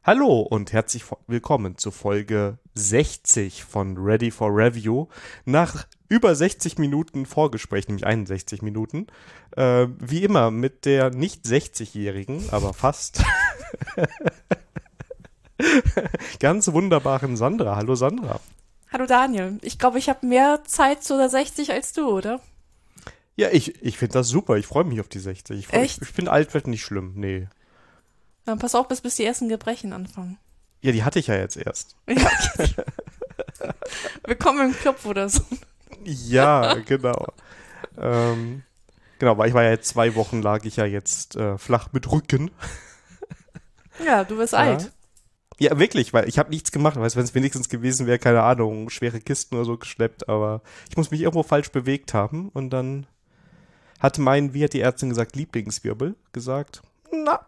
Hallo und herzlich willkommen zu Folge 60 von Ready for Review. Nach über 60 Minuten Vorgespräch, nämlich 61 Minuten, wie immer mit der nicht 60-jährigen, aber fast ganz wunderbaren Sandra. Hallo Sandra. Hallo Daniel. Ich glaube, ich habe mehr Zeit zu der 60 als du, oder? Ja, ich finde das super. Ich freue mich auf die 60. Echt? Ich finde alt wird nicht schlimm. Nee. Dann pass auf, bis die ersten Gebrechen anfangen. Ja, die hatte ich ja jetzt erst. Ja. Willkommen im Club oder so. Ja, genau. Genau, weil ich war ja jetzt 2 Wochen lag ich ja jetzt flach mit Rücken. Ja, du bist alt. Ja, wirklich, weil ich habe nichts gemacht. Weißt, wenn es wenigstens gewesen wäre, keine Ahnung, schwere Kisten oder so geschleppt, aber ich muss mich irgendwo falsch bewegt haben und dann hat wie hat die Ärztin gesagt, Lieblingswirbel gesagt. Na.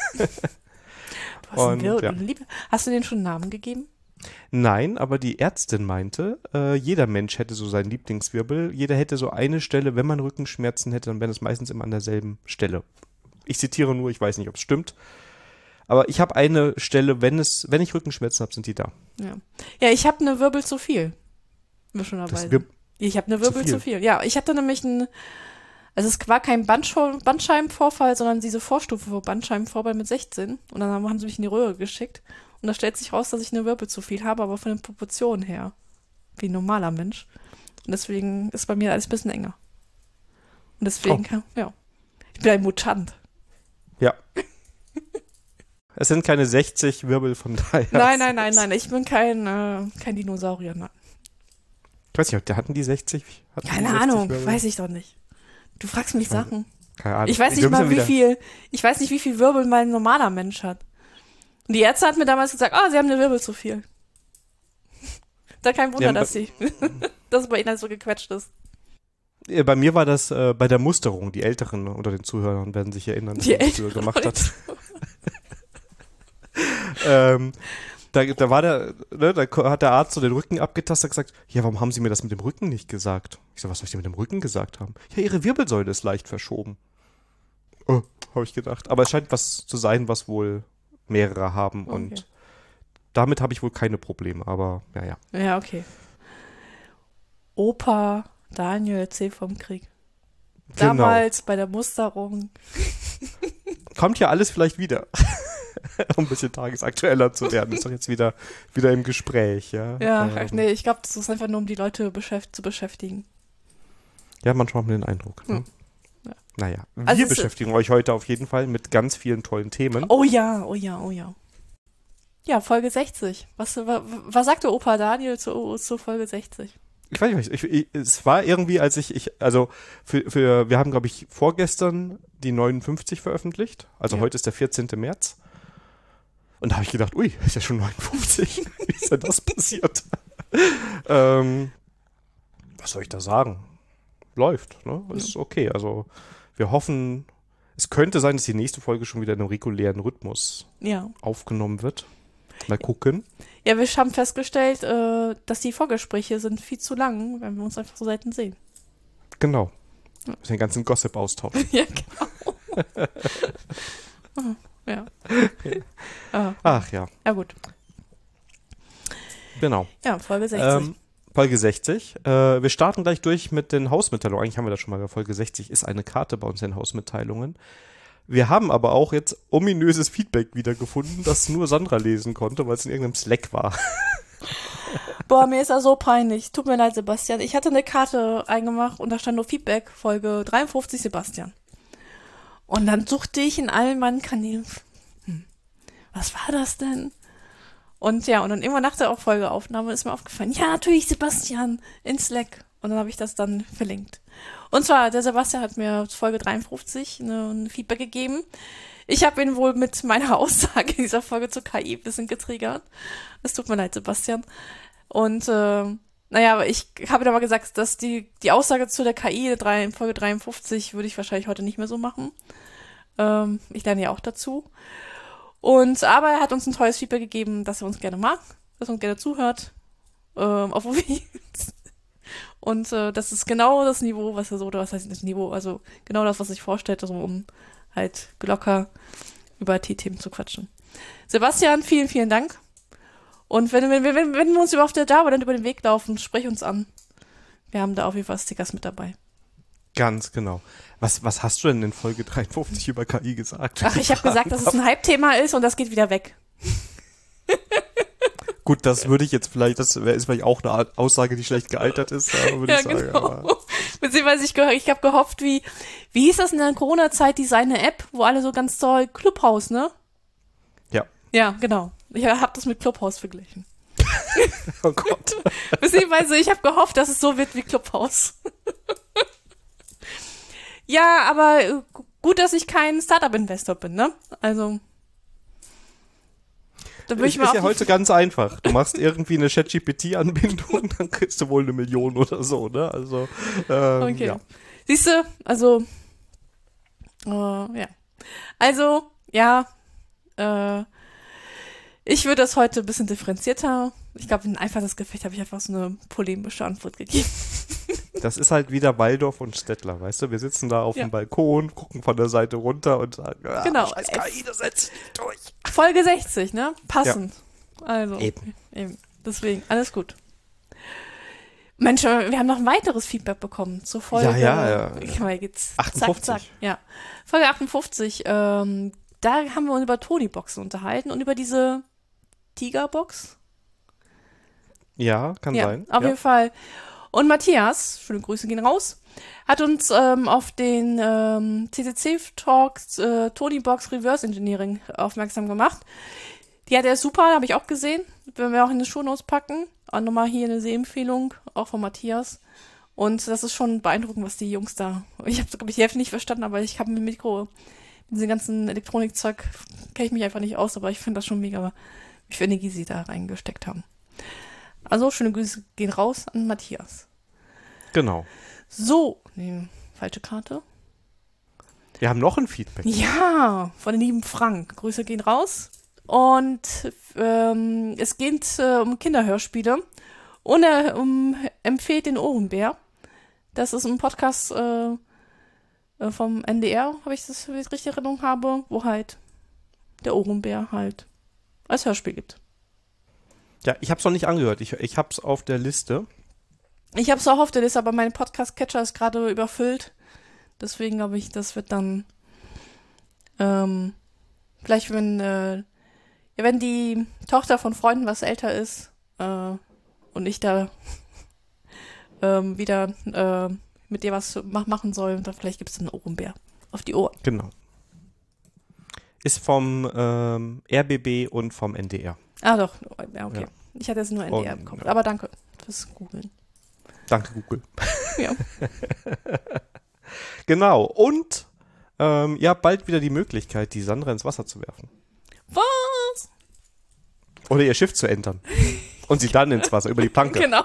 Du hast einen Ja. Hast du denen schon einen Namen gegeben? Nein, aber die Ärztin meinte, jeder Mensch hätte so seinen Lieblingswirbel. Jeder hätte so eine Stelle, wenn man Rückenschmerzen hätte, dann wäre das meistens immer an derselben Stelle. Ich zitiere nur, ich weiß nicht, ob es stimmt. Aber ich habe eine Stelle, wenn ich Rückenschmerzen habe, sind die da. Ja. Ja, ich habe eine Wirbel zu viel. Wir schon dabei sind. Ich habe eine Wirbel zu viel. Ja, ich hatte nämlich also es war kein Bandscheibenvorfall, sondern diese Vorstufe für Bandscheibenvorfall mit 16. Und dann haben sie mich in die Röhre geschickt. Und da stellt sich raus, dass ich eine Wirbel zu viel habe, aber von den Proportionen her. Wie ein normaler Mensch. Und deswegen ist bei mir alles ein bisschen enger. Und deswegen, ja. Ich bin ein Mutant. Ja. Es sind keine 60 Wirbel von daher. Nein. Ich bin kein Dinosaurier, nein. Ich weiß nicht, hatten die 60? Keine Ahnung, weiß ich doch nicht. Du fragst mich Sachen. Keine Ahnung. Ich weiß nicht mal, wie viel Wirbel mein normaler Mensch hat. Und die Ärzte hat mir damals gesagt, sie haben eine Wirbel zu viel. Da kein Wunder, dass es bei ihnen halt so gequetscht ist. Bei mir war das bei der Musterung. Die Älteren unter den Zuhörern werden sich erinnern, was ich früher gemacht hat. Da war da hat der Arzt so den Rücken abgetastet und gesagt, ja, warum haben Sie mir das mit dem Rücken nicht gesagt? Ich so, was soll ich denn mit dem Rücken gesagt haben? Ja, Ihre Wirbelsäule ist leicht verschoben. Oh, habe ich gedacht. Aber es scheint was zu sein, was wohl mehrere haben und damit habe ich wohl keine Probleme, aber ja. Ja, okay. Opa Daniel erzählt vom Krieg. Genau. Damals bei der Musterung. Kommt ja alles vielleicht wieder. Um ein bisschen tagesaktueller zu werden. Ist doch jetzt wieder im Gespräch, ja. Ja, nee, ich glaube, das ist einfach nur, um die Leute zu beschäftigen. Ja, manchmal haben wir den Eindruck. Ne? Ja. Naja, wir beschäftigen euch heute auf jeden Fall mit ganz vielen tollen Themen. Oh ja. Ja, Folge 60. Was sagte Opa Daniel zu Folge 60? Ich weiß nicht, es war irgendwie, als wir haben, glaube ich, vorgestern die 59 veröffentlicht. Also heute ist der 14. März. Und da habe ich gedacht, ui, ist ja schon 59. Wie ist denn das passiert? Was soll ich da sagen? Läuft, ne? Ist okay. Also wir hoffen, es könnte sein, dass die nächste Folge schon wieder in einem regulären Rhythmus aufgenommen wird. Mal gucken. Ja, wir haben festgestellt, dass die Vorgespräche sind viel zu lang, wenn wir uns einfach so selten sehen. Genau. Wir müssen den ganzen Gossip austauschen. Ja, genau. Ja. Ach ja. Ja, gut. Genau. Ja, Folge 60. Folge 60. Wir starten gleich durch mit den Hausmitteilungen. Eigentlich haben wir das schon mal. Folge 60 ist eine Karte bei uns in den Hausmitteilungen. Wir haben aber auch jetzt ominöses Feedback wiedergefunden, das nur Sandra lesen konnte, weil es in irgendeinem Slack war. Boah, mir ist das so peinlich. Tut mir leid, Sebastian. Ich hatte eine Karte eingemacht und da stand nur Feedback, Folge 53, Sebastian. Und dann suchte ich in allen meinen Kanälen, was war das denn? Und ja, und dann immer nach der Folgeaufnahme ist mir aufgefallen, ja, natürlich Sebastian in Slack. Und dann habe ich das dann verlinkt. Und zwar, der Sebastian hat mir Folge 53 ein Feedback gegeben. Ich habe ihn wohl mit meiner Aussage in dieser Folge zur KI ein bisschen getriggert. Es tut mir leid, Sebastian. Und aber ich habe aber gesagt, dass die Aussage zu der KI in Folge 53 würde ich wahrscheinlich heute nicht mehr so machen. Ich lerne ja auch dazu. Aber er hat uns ein tolles Feedback gegeben, dass er uns gerne mag, dass er uns gerne zuhört. Obwohl wir und das ist genau das Niveau, was heißt das Niveau, also genau das, was sich vorstellt, also um halt locker über IT-Themen zu quatschen. Sebastian, vielen, vielen Dank. Und wenn wir uns auf der Java dann über den Weg laufen, sprich uns an. Wir haben da auf jeden Fall Stickers mit dabei. Ganz genau. Was hast du denn in Folge 53 über KI gesagt? Ach, ich habe gesagt, dass es ein Hype-Thema ist und das geht wieder weg. Gut, das würde ich jetzt vielleicht, ist vielleicht auch eine Aussage, die schlecht gealtert ist, würde ich sagen. Genau. Aber Beziehungsweise ich habe gehofft, wie hieß das in der Corona-Zeit, diese App, wo alle so ganz toll, Clubhouse, ne? ja. Ja, genau. Ich habe das mit Clubhouse verglichen. Oh Gott. Beziehungsweise ich habe gehofft, dass es so wird wie Clubhouse. Ja, aber gut, dass ich kein Startup-Investor bin, ne? Also da würde ich mal ist ja heute ganz einfach. Du machst irgendwie eine ChatGPT-Anbindung, dann kriegst du wohl 1 Million oder so, ne? Also, okay. ja. Siehst du, also ja. Also, ja, ich würde das heute ein bisschen differenzierter. Ich glaube, in ein einfaches Gefecht habe ich einfach so eine polemische Antwort gegeben. Das ist halt wieder Waldorf und Stettler, weißt du? Wir sitzen da auf dem Balkon, gucken von der Seite runter und sagen, genau. scheiß KI, das setzt sich nicht durch. Folge 60, ne? Passend. Ja. Also, Eben. Deswegen, alles gut. Mensch, wir haben noch ein weiteres Feedback bekommen zur Folge. Ja. Ich kann mal jetzt 58. Zack. Ja. Folge 58. Da haben wir uns über Tony-Boxen unterhalten und über diese Tigerbox. Ja, kann sein. Auf jeden Fall. Und Matthias, schöne Grüße gehen raus, hat uns auf den CCC-Talk Tony-Box Reverse Engineering aufmerksam gemacht. Ja, der ist super, habe ich auch gesehen. Werden wir auch in die Shownotes packen. Auch nochmal hier eine Sehempfehlung, auch von Matthias. Und das ist schon beeindruckend, was die Jungs da. Ich habe, glaube ich, die Hälfte nicht verstanden, aber ich habe mit Mikro, mit diesem ganzen Elektronikzeug, kenne ich mich einfach nicht aus, aber ich finde das schon mega, wie viel Energie sie da reingesteckt haben. Also, schöne Grüße gehen raus an Matthias. Genau. So, nee, falsche Karte. Wir haben noch ein Feedback. Ja, von dem lieben Frank. Grüße gehen raus. Und es geht um Kinderhörspiele. Und er empfiehlt den Ohrenbär. Das ist ein Podcast vom NDR, habe ich das, wenn ich richtig Erinnerung habe, wo halt der Ohrenbär halt als Hörspiel gibt. Ja, ich habe es noch nicht angehört. Ich habe es auf der Liste. Ich habe es auch auf der Liste, aber mein Podcast-Catcher ist gerade überfüllt. Deswegen glaube ich, das wird dann vielleicht, wenn die Tochter von Freunden was älter ist und ich da wieder mit dir was machen soll, dann vielleicht gibt es einen Ohrenbär auf die Ohren. Genau. Ist vom RBB und vom NDR. Ah doch, ja, okay. Ja. Ich hatte jetzt nur NDR bekommen. Ja. Aber danke fürs Googeln. Danke, Google. Ja. Genau. Und ihr habt bald wieder die Möglichkeit, die Sandra ins Wasser zu werfen. Was? Oder ihr Schiff zu entern. Und sie dann ins Wasser, über die Planke. Genau.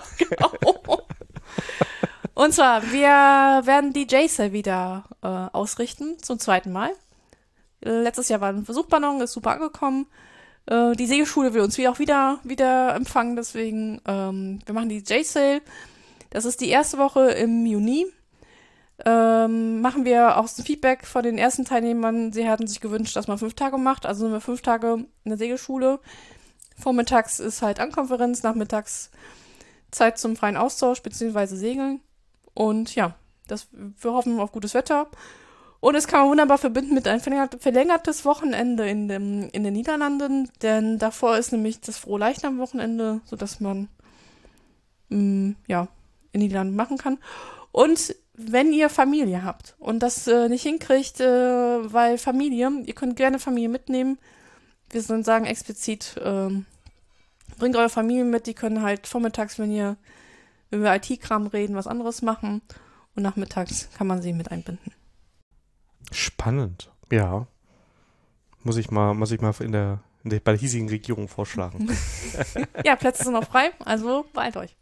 Und zwar, wir werden die J-Cell wieder ausrichten, zum 2. Mal. Letztes Jahr war ein Versuchballon, ist super angekommen. Die Segelschule will uns wieder empfangen, deswegen, wir machen die J-Sale. Das ist die erste Woche im Juni. Machen wir auch so ein Feedback von den ersten Teilnehmern. Sie hatten sich gewünscht, dass man 5 Tage macht, also sind wir 5 Tage in der Segelschule. Vormittags ist halt Ankonferenz, nachmittags Zeit zum freien Austausch bzw. Segeln. Und ja, wir hoffen auf gutes Wetter. Und es kann man wunderbar verbinden mit einem verlängertes Wochenende in den Niederlanden, denn davor ist nämlich das Frohleichnam-Wochenende, sodass man in den Niederlanden machen kann. Und wenn ihr Familie habt und das nicht hinkriegt, weil Familie, ihr könnt gerne Familie mitnehmen. Wir sagen explizit, bringt eure Familie mit, die können halt vormittags, wenn wir IT-Kram reden, was anderes machen und nachmittags kann man sie mit einbinden. Spannend. Ja. Muss ich mal bei der hiesigen Regierung vorschlagen. Ja, Plätze sind noch frei, also beeilt euch.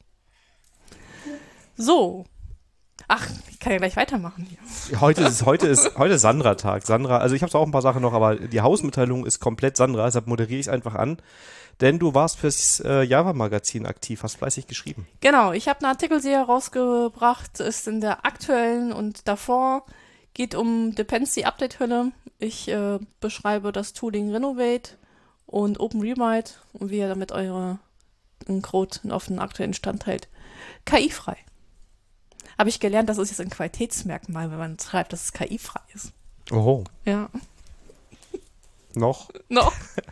So. Ach, ich kann ja gleich weitermachen hier. Heute ist Sandra-Tag. Sandra, also ich habe auch ein paar Sachen noch, aber die Hausmitteilung ist komplett Sandra, deshalb moderiere ich es einfach an. Denn du warst fürs Java-Magazin aktiv, hast fleißig geschrieben. Genau, ich habe eine Artikelserie rausgebracht, ist in der aktuellen und davor, geht um Dependency-Update-Hölle. Ich beschreibe das Tooling Renovate und OpenRewrite und wie ihr damit euren Code auf den aktuellen Stand hält. KI-frei. Habe ich gelernt, das ist jetzt ein Qualitätsmerkmal, wenn man schreibt, dass es KI-frei ist. Oho. Ja. Noch? Noch.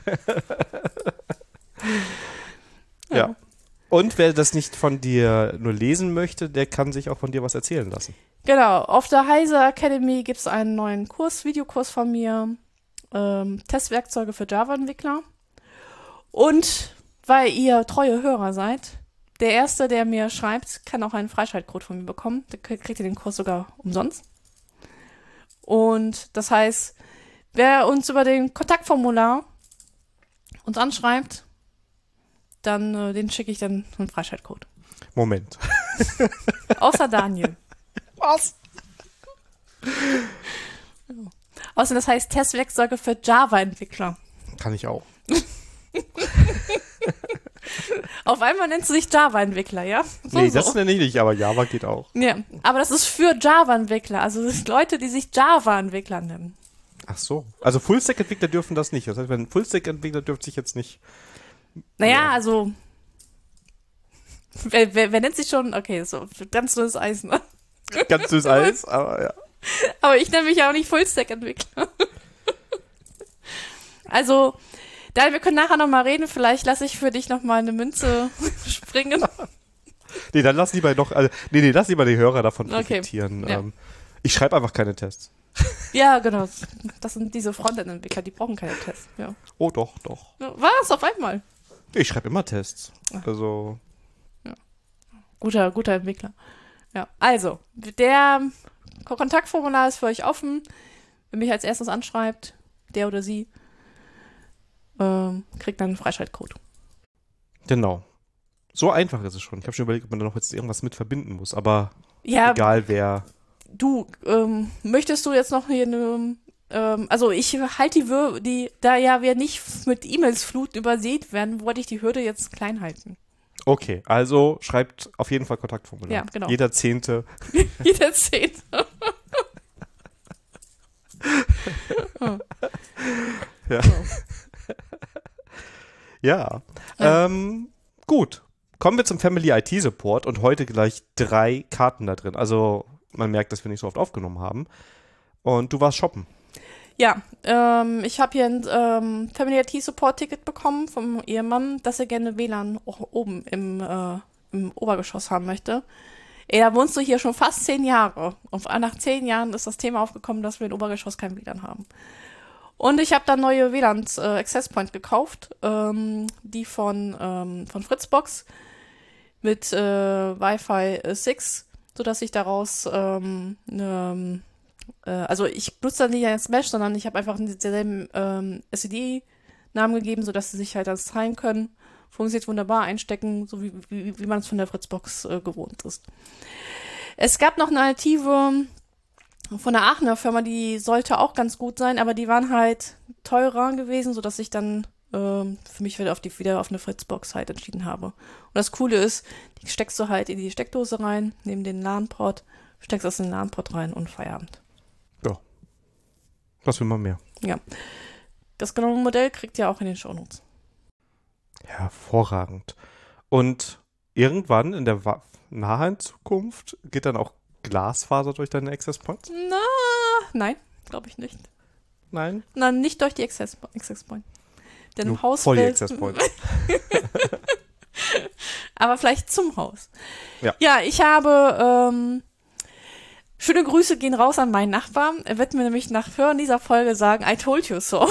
Ja. Und wer das nicht von dir nur lesen möchte, der kann sich auch von dir was erzählen lassen. Genau, auf der Heise Academy gibt es einen neuen Kurs, Videokurs von mir, Testwerkzeuge für Java-Entwickler. Und weil ihr treue Hörer seid, der Erste, der mir schreibt, kann auch einen Freischaltcode von mir bekommen. Da kriegt ihr den Kurs sogar umsonst. Und das heißt, wer uns über den Kontaktformular uns anschreibt, dann den schicke ich dann einen Freischaltcode. Moment. Außer Daniel. Was? Außerdem, das heißt Testwerkzeuge für Java-Entwickler. Kann ich auch. Auf einmal nennst du dich Java-Entwickler, ja? Nee, das nenne ich nicht, aber Java geht auch. Ja, aber das ist für Java-Entwickler, also das sind Leute, die sich Java-Entwickler nennen. Ach so. Also Fullstack-Entwickler dürfen das nicht. Das heißt, ein Fullstack-Entwickler dürfte sich jetzt nicht... Naja, Ja. also wer nennt sich schon, okay, so ganz dünnes Eis, ne? Ganz süß Eis, aber ja. Aber ich nenne mich ja auch nicht Fullstack-Entwickler. Also, wir können nachher nochmal reden, vielleicht lasse ich für dich nochmal eine Münze springen. Nee, dann lass lieber noch... Also, lass lieber die Hörer davon Okay, profitieren. ja. Ich schreibe einfach keine Tests. Ja, genau, das sind diese Frontend-Entwickler, die brauchen keine Tests, ja. Oh, doch. Was, auf einmal? Ich schreibe immer Tests. Also... Guter Entwickler. Ja, also, der Kontaktformular ist für euch offen. Wer mich als erstes anschreibt, der oder sie, kriegt dann einen Freischaltcode. Genau. So einfach ist es schon. Ich habe schon überlegt, ob man da noch jetzt irgendwas mit verbinden muss, aber Ja, egal wer. du, möchtest du jetzt noch hier eine, also ich halte da ja wir nicht mit E-Mails fluten übersät werden, wollte ich die Hürde jetzt klein halten. Okay, also schreibt auf jeden Fall Kontaktformular. Ja, genau. Jeder 10. Jeder 10. Ja. Ja. Gut. Kommen wir zum Family IT Support und heute gleich 3 Karten da drin. Also man merkt, dass wir nicht so oft aufgenommen haben. Und du warst shoppen. Ja, ich habe hier ein Family IT Support Ticket bekommen vom Ehemann, dass er gerne WLAN auch oben im Obergeschoss haben möchte. Ey, da wohnst du hier schon fast 10 Jahre. Und nach 10 Jahren ist das Thema aufgekommen, dass wir im Obergeschoss kein WLAN haben. Und ich habe dann neue WLANs Access Point gekauft, die von Fritzbox mit Wi-Fi 6, sodass ich daraus also ich nutze dann nicht als Mesh, sondern ich habe einfach denselben SSD-Namen gegeben, sodass sie sich halt das teilen können. Funktioniert wunderbar, einstecken, so wie man es von der Fritzbox gewohnt ist. Es gab noch eine Alternative von einer Aachener Firma, die sollte auch ganz gut sein, aber die waren halt teurer gewesen, sodass ich dann für mich wieder auf eine Fritzbox halt entschieden habe. Und das Coole ist, die steckst du halt in die Steckdose rein, neben den LAN-Port, steckst das in den LAN-Port rein und Feierabend. Ja. Was will man mehr? Ja. Das genaue Modell kriegt ihr auch in den Shownotes. Hervorragend. Und irgendwann in der nahen Zukunft geht dann auch Glasfaser durch deine Access Points? Nein, glaube ich nicht. Nein? Nein, nicht durch die Access Point. Denn Nur im Haus voll die will- Access Points. Aber vielleicht zum Haus. Ja. Ja, ich habe schöne Grüße gehen raus an meinen Nachbarn. Er wird mir nämlich nach Hören dieser Folge sagen, I told you so.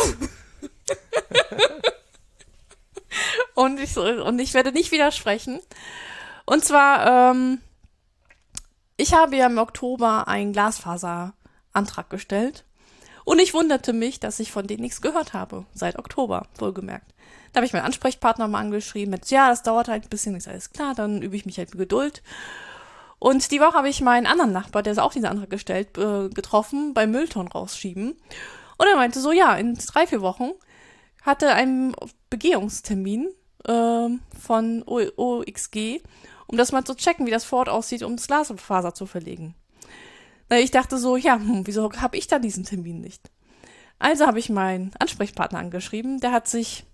Und ich werde nicht widersprechen. Und zwar, ich habe ja im Oktober einen Glasfaserantrag gestellt. Und ich wunderte mich, dass ich von denen nichts gehört habe. Seit Oktober, wohlgemerkt. Da habe ich meinen Ansprechpartner mal angeschrieben mit, ja, das dauert halt ein bisschen, ist alles klar, dann übe ich mich halt mit Geduld. Und die Woche habe ich meinen anderen Nachbar, der auch diesen Antrag gestellt, getroffen, beim Müllton rausschieben. Und er meinte so, ja, in 3-4 Wochen hatte einen Begehungstermin von OXG, um das mal zu checken, wie das vor Ort aussieht, um das Glasfaser zu verlegen. Na, ich dachte so, ja, wieso habe ich dann diesen Termin nicht? Also habe ich meinen Ansprechpartner angeschrieben, der hat sich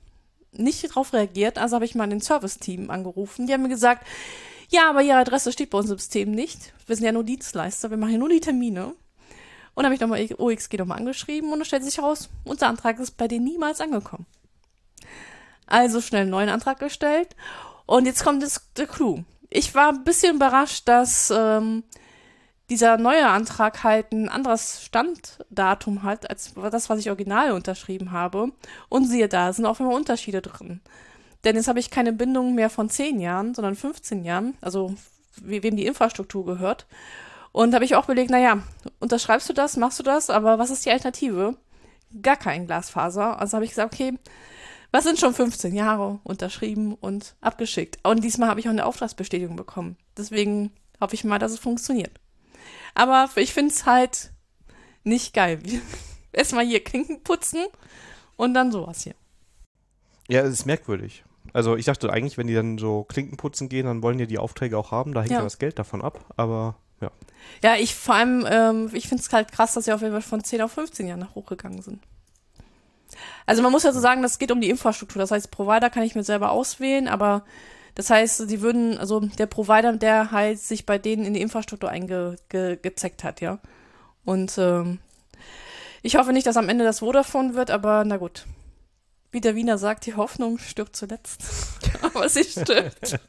nicht darauf reagiert, also habe ich mal den Service-Team angerufen. Die haben mir gesagt, ja, aber Ihre Adresse steht bei uns im System nicht. Wir sind ja nur Dienstleister, wir machen ja nur die Termine. Und habe ich nochmal OXG nochmal angeschrieben und es stellt sich heraus, unser Antrag ist bei denen niemals angekommen. Also schnell einen neuen Antrag gestellt. Und jetzt kommt der Clou. Ich war ein bisschen überrascht, dass dieser neue Antrag halt ein anderes Standdatum hat, als das, was ich original unterschrieben habe. Und siehe da, sind auch immer Unterschiede drin. Denn jetzt habe ich keine Bindung mehr von 10 Jahren, sondern 15 Jahren, also wem die Infrastruktur gehört. Und habe ich auch überlegt, naja, unterschreibst du das, machst du das, aber was ist die Alternative? Gar kein Glasfaser. Also habe ich gesagt, okay, was sind schon 15 Jahre unterschrieben und abgeschickt. Und diesmal habe ich auch eine Auftragsbestätigung bekommen. Deswegen hoffe ich mal, dass es funktioniert. Aber ich finde es halt nicht geil. Erstmal hier Klinken putzen und dann sowas hier. Ja, es ist merkwürdig. Also ich dachte eigentlich, wenn die dann so Klinken putzen gehen, dann wollen die die Aufträge auch haben. Da hängt ja das Geld davon ab, aber ja. Ja, ich finde es halt krass, dass sie auf jeden Fall von 10 auf 15 Jahren nach hochgegangen sind. Also man muss ja so sagen, das geht um die Infrastruktur. Das heißt, Provider kann ich mir selber auswählen, aber das heißt, also der Provider, der halt sich bei denen in die Infrastruktur eingezeckt hat, ja. Und ich hoffe nicht, dass am Ende das Vodafone wird, aber na gut. Wie der Wiener sagt, die Hoffnung stirbt zuletzt. Aber sie stirbt.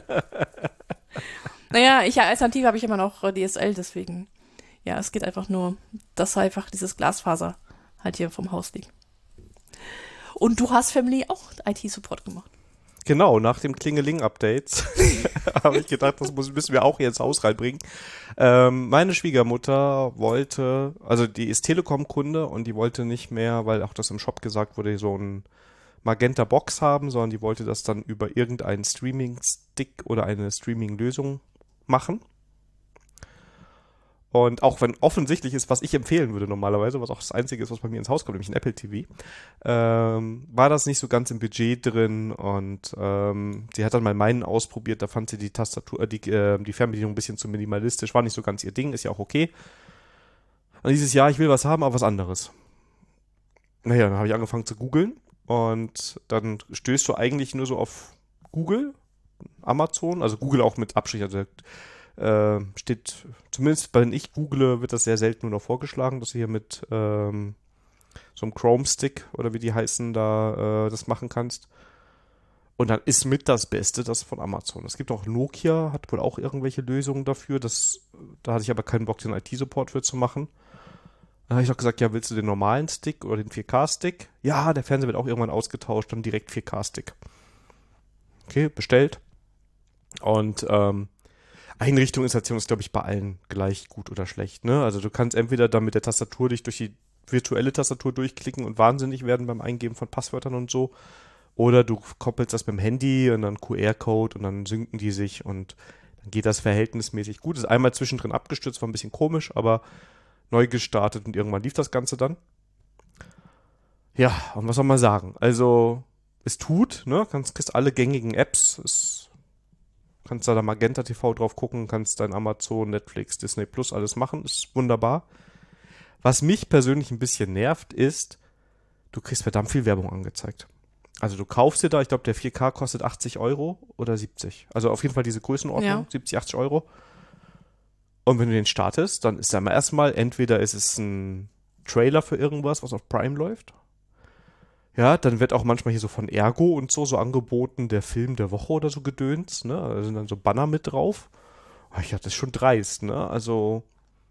Naja, als Alternative habe ich immer noch DSL, deswegen. Ja, es geht einfach nur, dass einfach dieses Glasfaser halt hier vom Haus liegt. Und du hast Family auch IT-Support gemacht. Genau, nach dem Klingeling-Update habe ich gedacht, das müssen wir auch hier ins Haus reinbringen. Meine Schwiegermutter wollte, also die ist Telekom-Kunde und die wollte nicht mehr, weil auch das im Shop gesagt wurde, so ein Magenta-Box haben, sondern die wollte das dann über irgendeinen Streaming-Stick oder eine Streaming-Lösung machen. Und auch wenn offensichtlich ist, was ich empfehlen würde normalerweise, was auch das Einzige ist, was bei mir ins Haus kommt, nämlich ein Apple TV, war das nicht so ganz im Budget drin und sie hat dann mal meinen ausprobiert, da fand sie die Tastatur, die Fernbedienung ein bisschen zu minimalistisch, war nicht so ganz ihr Ding, ist ja auch okay. Und dieses Jahr, ich will was haben, aber was anderes. Naja, dann habe ich angefangen zu googeln und dann stößt du eigentlich nur so auf Google, Amazon, also Google auch mit Abstrich, also steht, zumindest wenn ich google, wird das sehr selten nur noch vorgeschlagen, dass du hier mit so einem Chrome-Stick oder wie die heißen, da das machen kannst. Und dann ist mit das Beste das von Amazon. Es gibt auch Nokia, hat wohl auch irgendwelche Lösungen dafür. Da hatte ich aber keinen Bock, den IT-Support für zu machen. Dann habe ich auch gesagt, ja, willst du den normalen Stick oder den 4K-Stick? Ja, der Fernseher wird auch irgendwann ausgetauscht, dann direkt 4K-Stick. Okay, bestellt. Und Einrichtungsinstallation ist, glaube ich, bei allen gleich gut oder schlecht. Ne? Also du kannst entweder dann mit der Tastatur dich durch die virtuelle Tastatur durchklicken und wahnsinnig werden beim Eingeben von Passwörtern und so. Oder du koppelst das mit dem Handy und dann QR-Code und dann synken die sich und dann geht das verhältnismäßig gut. Ist einmal zwischendrin abgestürzt, war ein bisschen komisch, aber neu gestartet und irgendwann lief das Ganze dann. Ja, und was soll man sagen? Also es tut, ne? Kriegst alle gängigen Apps, kannst da Magenta TV drauf gucken, kannst dein Amazon, Netflix, Disney Plus alles machen, ist wunderbar. Was mich persönlich ein bisschen nervt, ist, du kriegst verdammt viel Werbung angezeigt. Also du kaufst dir da, ich glaube der 4K kostet 80 Euro oder 70. Also auf jeden Fall diese Größenordnung, 70, 80 Euro. Und wenn du den startest, dann ist da mal erstmal, entweder ist es ein Trailer für irgendwas, was auf Prime läuft. Ja, dann wird auch manchmal hier so von Ergo und so angeboten, der Film der Woche oder so Gedöns, ne? Da sind dann so Banner mit drauf. Ich dachte, das ist schon dreist, ne? Also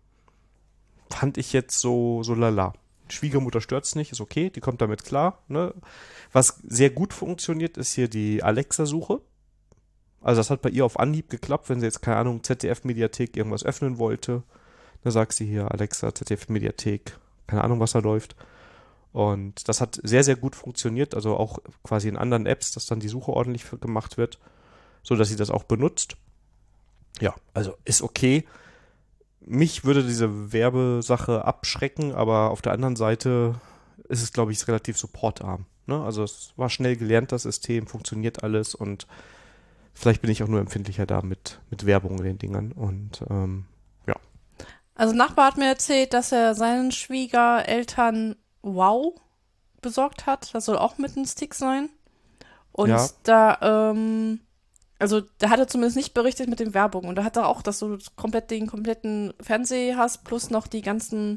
fand ich jetzt so lala. Schwiegermutter stört's nicht, ist okay, die kommt damit klar, ne? Was sehr gut funktioniert, ist hier die Alexa-Suche. Also das hat bei ihr auf Anhieb geklappt, wenn sie jetzt, keine Ahnung, ZDF-Mediathek irgendwas öffnen wollte. Da sagt sie hier, Alexa, ZDF-Mediathek, keine Ahnung, was da läuft. Und das hat sehr, sehr gut funktioniert, also auch quasi in anderen Apps, dass dann die Suche ordentlich gemacht wird, so dass sie das auch benutzt. Ja, also ist okay. Mich würde diese Werbesache abschrecken, aber auf der anderen Seite ist es, glaube ich, relativ supportarm. Ne? Also es war schnell gelernt, das System, funktioniert alles und vielleicht bin ich auch nur empfindlicher da mit Werbung in den Dingern und ja. Also ein Nachbar hat mir erzählt, dass er seinen Schwiegereltern Wow besorgt hat. Das soll auch mit einem Stick sein. Und Ja. da, also der hatte zumindest nicht berichtet mit den Werbung. Und da hat er auch, dass du komplett den kompletten Fernseher hast, plus noch die ganzen,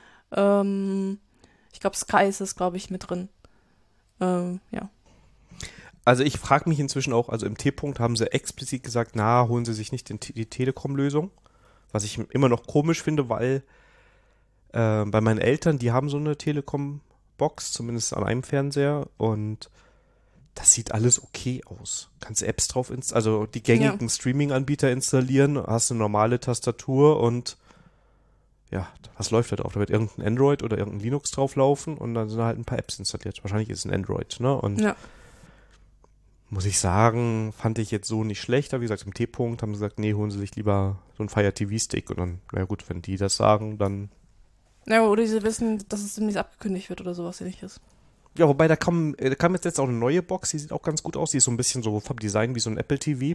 ich glaube Sky ist es, glaube ich, mit drin. Ja. Also ich frage mich inzwischen auch, also im T-Punkt haben sie explizit gesagt, na, holen Sie sich nicht die Telekom-Lösung. Was ich immer noch komisch finde, weil bei meinen Eltern, die haben so eine Telekom-Box, zumindest an einem Fernseher, und das sieht alles okay aus. Kannst Apps drauf installieren, also die gängigen Streaming-Anbieter installieren, hast eine normale Tastatur und ja, was läuft da drauf? Da wird irgendein Android oder irgendein Linux drauflaufen und dann sind halt ein paar Apps installiert. Wahrscheinlich ist es ein Android, ne? Und Ja. muss ich sagen, fand ich jetzt so nicht schlecht. Aber wie gesagt, im T-Punkt haben sie gesagt, nee, holen Sie sich lieber so einen Fire TV-Stick. Und dann, na gut, wenn die das sagen, dann. Ja, oder sie wissen, dass es demnächst abgekündigt wird oder sowas ähnliches. Ja, wobei da kam jetzt auch eine neue Box, die sieht auch ganz gut aus. Die ist so ein bisschen so vom Design wie so ein Apple TV.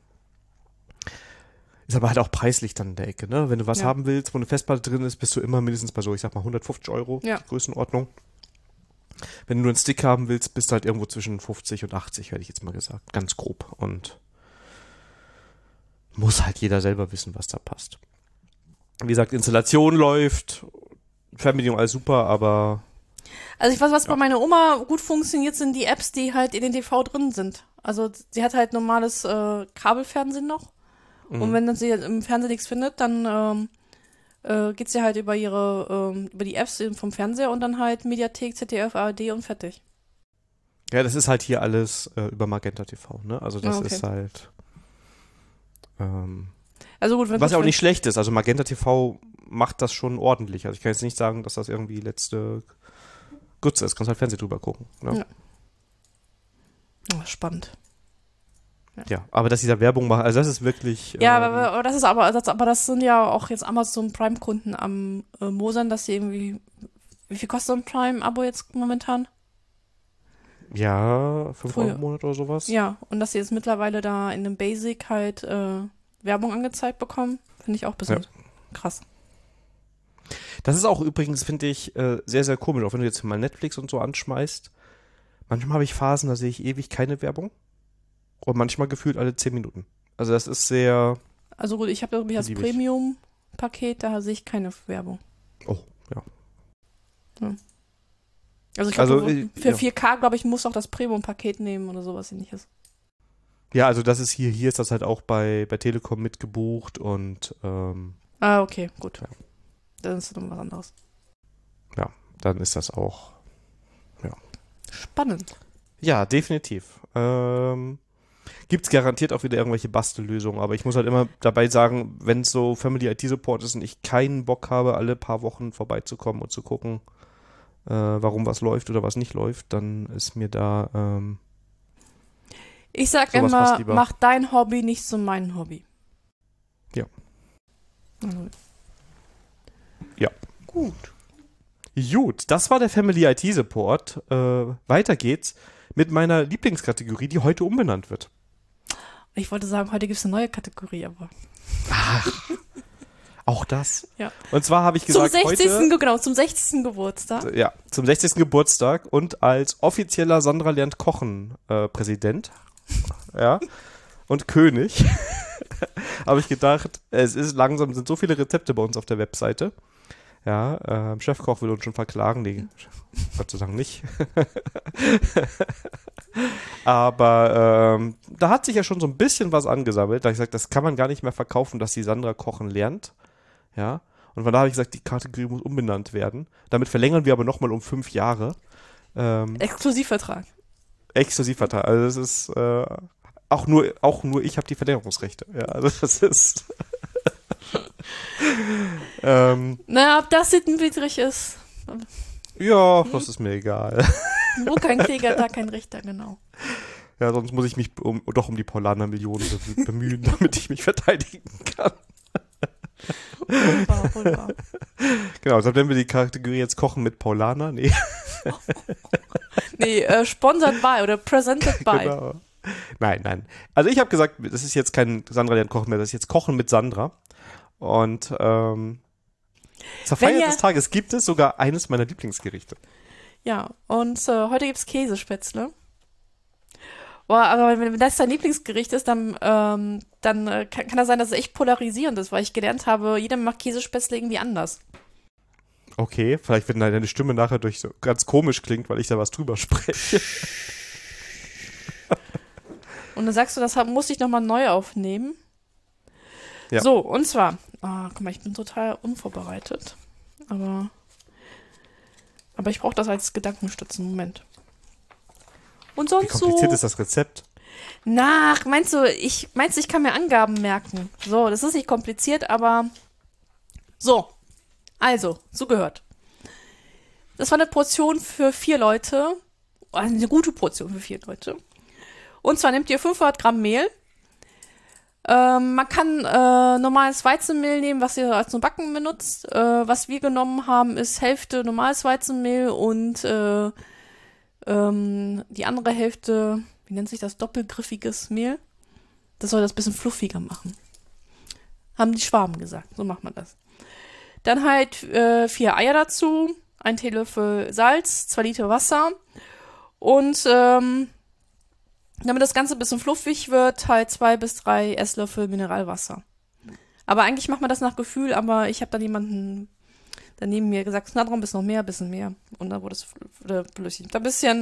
Ist aber halt auch preislich dann in der Ecke, ne? Wenn du was haben willst, wo eine Festplatte drin ist, bist du immer mindestens bei so, ich sag mal, 150 €, Ja. Größenordnung. Wenn du nur einen Stick haben willst, bist du halt irgendwo zwischen 50 und 80, hätte ich jetzt mal gesagt. Ganz grob. Und muss halt jeder selber wissen, was da passt. Wie gesagt, Installation läuft, Fernbedienung alles super, aber Also ich weiß, was bei meiner Oma gut funktioniert, sind die Apps, die halt in den TV drin sind. Also sie hat halt normales Kabelfernsehen noch. Und wenn dann sie im Fernsehen nichts findet, dann geht sie halt über über die Apps vom Fernseher und dann halt Mediathek, ZDF, ARD und fertig. ja, das ist halt hier alles über Magenta TV, ne? Also das okay. ist halt Also gut, wenn was ja auch nicht schlecht ist. Also Magenta TV macht das schon ordentlich. Also ich kann jetzt nicht sagen, dass das irgendwie letzte Grütze ist. Kannst halt Fernsehen drüber gucken. Ne? Ja. Oh, spannend. Ja, aber dass sie da Werbung machen, also das ist wirklich. Ja, aber das ist aber das sind ja auch jetzt Amazon Prime-Kunden am Mosern, dass sie irgendwie. Wie viel kostet so ein Prime-Abo jetzt momentan? Ja, 5 Früher. € im Monat oder sowas. Ja, und dass sie jetzt mittlerweile da in dem Basic halt Werbung angezeigt bekommen, finde ich auch ein bisschen krass. Das ist auch übrigens, finde ich, sehr, sehr komisch. Auch wenn du jetzt mal Netflix und so anschmeißt. Manchmal habe ich Phasen, da sehe ich ewig keine Werbung. Und manchmal gefühlt alle 10 Minuten. Also das ist sehr. Also gut, ich habe irgendwie das beliebig. Premium-Paket, da sehe ich keine Werbung. Oh, ja. Also ich glaube, für ja. 4K, glaube ich, muss auch das Premium-Paket nehmen oder sowas ähnliches. Ja, also das ist hier ist das halt auch bei Telekom mitgebucht und Okay, gut. Ja. Dann ist das noch was anderes. ja, dann ist das auch. Spannend. Ja, definitiv. Gibt's garantiert auch wieder irgendwelche Bastellösungen, aber ich muss halt immer dabei sagen, wenn es so Family IT Support ist und ich keinen Bock habe, alle paar Wochen vorbeizukommen und zu gucken, warum was läuft oder was nicht läuft, dann ist mir da Ich sag sowas immer, fast lieber. mach dein Hobby nicht zu meinem Hobby. Ja. Also. Ja. Gut. Gut, das war der Family IT Support. Weiter geht's mit meiner Lieblingskategorie, die heute umbenannt wird. Ich wollte sagen, heute gibt es eine neue Kategorie, aber. Auch das? Ja. Und zwar habe ich gesagt, zum 60. Geburtstag. Ja, zum 60. Geburtstag und als offizieller Sandra lernt Kochen Präsident ja, und König habe ich gedacht, es ist langsam, sind so viele Rezepte bei uns auf der Webseite. Ja, Chefkoch will uns schon verklagen. Nee, Gott sei Dank nicht. Aber da hat sich ja schon so ein bisschen was angesammelt. Da habe ich gesagt, das kann man gar nicht mehr verkaufen, dass die Sandra kochen lernt. Ja, und von da habe ich gesagt, die Kategorie muss umbenannt werden. Damit verlängern wir aber nochmal um 5 Jahre. Exklusivvertrag. Exklusivvertrag. Also das ist auch nur ich habe die Verlängerungsrechte. Ja, also das ist Naja, ob das sittenwidrig ist. ja, das ist mir egal. Wo kein Kläger, da kein Richter, genau. Ja, sonst muss ich mich um die Paulaner-Millionen bemühen, damit ich mich verteidigen kann. Wunderbar. Genau, deshalb nennen wir die Kategorie jetzt Kochen mit Paulaner. Nee. Nee, sponsored by oder presented by. Genau. Nein. Also ich habe gesagt, das ist jetzt kein Sandra lernt Kochen mehr, das ist jetzt Kochen mit Sandra. Und zur Feier des Tages gibt es sogar eines meiner Lieblingsgerichte. Ja, und heute gibt's Käsespätzle. Boah, aber wenn das dein Lieblingsgericht ist, dann kann das sein, dass es echt polarisierend ist, weil ich gelernt habe, jeder macht Käsespätzle irgendwie anders. Okay, vielleicht wenn deine Stimme nachher durch so ganz komisch klingt, weil ich da was drüber spreche. Und dann sagst du, das muss ich nochmal neu aufnehmen. Ja. So, und zwar, guck mal, ich bin total unvorbereitet. Aber ich brauche das als Gedankenstützen. Moment. Und Wie sonst kompliziert so. ist das Rezept? Meinst du, ich kann mir Angaben merken? So, das ist nicht kompliziert, aber so. Also, so gehört. Das war eine Portion für 4 Leute. Also eine gute Portion für 4 Leute. Und zwar nehmt ihr 500 Gramm Mehl. Man kann normales Weizenmehl nehmen, was ihr zum Backen benutzt. Was wir genommen haben, ist Hälfte normales Weizenmehl und die andere Hälfte, wie nennt sich das, doppelgriffiges Mehl. Das soll das ein bisschen fluffiger machen. Haben die Schwaben gesagt. So macht man das. Dann halt 4 Eier dazu, 1 Teelöffel Salz, 2 Liter Wasser und damit das Ganze ein bisschen fluffig wird, halt 2 bis 3 Esslöffel Mineralwasser. Aber eigentlich macht man das nach Gefühl, aber ich habe dann jemanden daneben mir gesagt, na drum, bisschen mehr. Und dann wurde es flüssig. Ein bisschen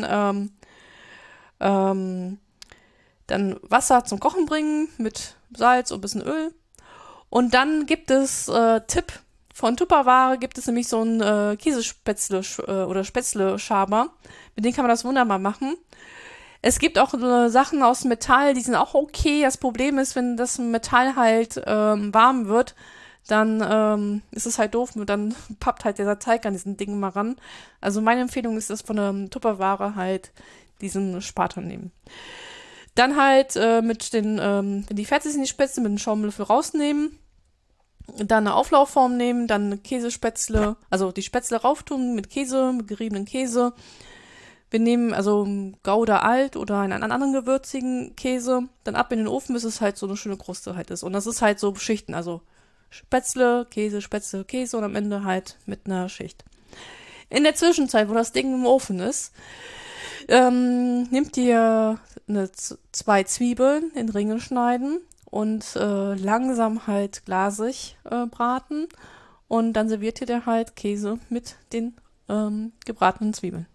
dann Wasser zum Kochen bringen mit Salz und ein bisschen Öl. Und dann gibt es Tipp, von Tupperware gibt es nämlich so einen Käsespätzle oder Spätzle-Schaber. Mit dem kann man das wunderbar machen. Es gibt auch Sachen aus Metall, die sind auch okay. Das Problem ist, wenn das Metall halt warm wird, dann ist es halt doof und dann pappt halt dieser Teig an diesen Dingen mal ran. Also meine Empfehlung ist, das von der Tupperware halt diesen Spatel nehmen. Dann halt wenn die fertig sind, die Spätzle, mit dem Schaumlöffel rausnehmen. Dann eine Auflaufform nehmen, dann eine Käsespätzle, also die Spätzle rauftun mit Käse, mit geriebenen Käse. Wir nehmen also Gouda Alt oder einen anderen gewürzigen Käse, dann ab in den Ofen, bis es halt so eine schöne Kruste halt ist. Und das ist halt so Schichten, also Spätzle, Käse und am Ende halt mit einer Schicht. In der Zwischenzeit, wo das Ding im Ofen ist, nehmt ihr 2 Zwiebeln in Ringe schneiden und langsam halt glasig braten. Und dann serviert ihr da halt Käse mit den gebratenen Zwiebeln.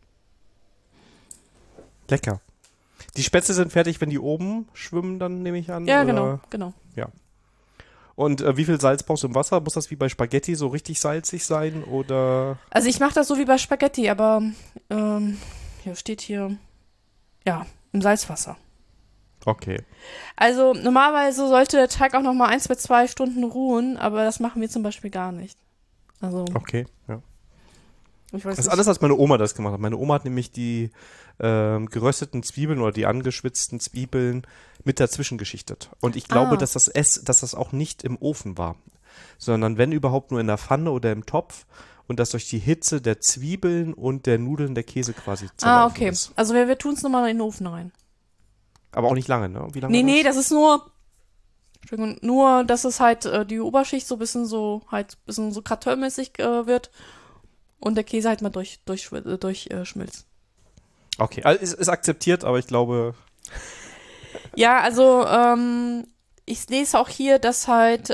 Lecker. Die Spätzle sind fertig, wenn die oben schwimmen, dann nehme ich an? Ja, oder? genau. Ja. Und wie viel Salz brauchst du im Wasser? Muss das wie bei Spaghetti so richtig salzig sein, oder? Also ich mache das so wie bei Spaghetti, aber hier steht im Salzwasser. Okay. Also normalerweise sollte der Teig auch noch mal 1 bis 2 Stunden ruhen, aber das machen wir zum Beispiel gar nicht. Also Okay, ja. ich weiß Das ist nicht. alles, als meine Oma das gemacht hat. Meine Oma hat nämlich die gerösteten Zwiebeln oder die angeschwitzten Zwiebeln mit dazwischen geschichtet. Und ich glaube, dass das auch nicht im Ofen war, sondern wenn überhaupt nur in der Pfanne oder im Topf und das durch die Hitze der Zwiebeln und der Nudeln der Käse quasi zerlaufen Okay. ist. Also wir tun es nochmal in den Ofen rein. Aber auch nicht lange, ne? Wie lange Nee, war das ist nur, dass es halt die Oberschicht so ein bisschen so kartellmäßig wird und der Käse halt mal durchschmilzt. Okay, also ist akzeptiert, aber ich glaube. Ja, also ich lese auch hier, dass halt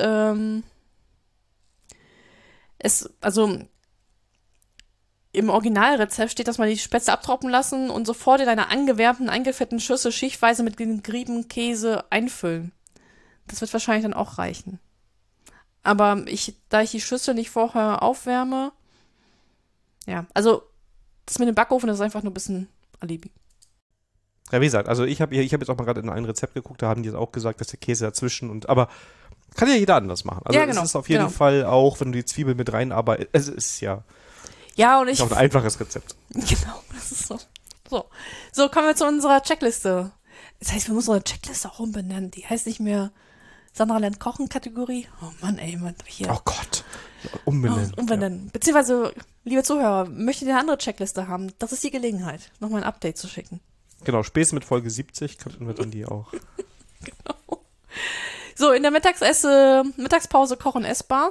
im Originalrezept steht, dass man die Spätzle abtropfen lassen und sofort in einer angewärmten, eingefetteten Schüssel schichtweise mit geriebenem Käse einfüllen. Das wird wahrscheinlich dann auch reichen. Aber da ich die Schüssel nicht vorher aufwärme, ja, also das mit dem Backofen, das ist einfach nur ein bisschen Alibi. Ja, wie gesagt, also ich habe jetzt auch mal gerade in ein Rezept geguckt, da haben die jetzt auch gesagt, dass der Käse dazwischen aber kann ja jeder anders machen. Also ja, genau, es ist auf jeden Fall auch, wenn du die Zwiebel mit reinarbeitest, es ist ja und auch ein einfaches Rezept. Genau, das ist so. So, kommen wir zu unserer Checkliste. Das heißt, wir müssen unsere Checkliste auch umbenennen. Die heißt nicht mehr Sandra lernt Kochen Kategorie. Oh Mann, ey, hier. Oh Gott. Umbenennen. Umbenennen. Ja. Beziehungsweise, liebe Zuhörer, möchtet ihr eine andere Checkliste haben? Das ist die Gelegenheit, nochmal ein Update zu schicken. Genau, spätestens mit Folge 70 könnten wir dann die auch. Genau. So, in der Mittagspause kochen essbar.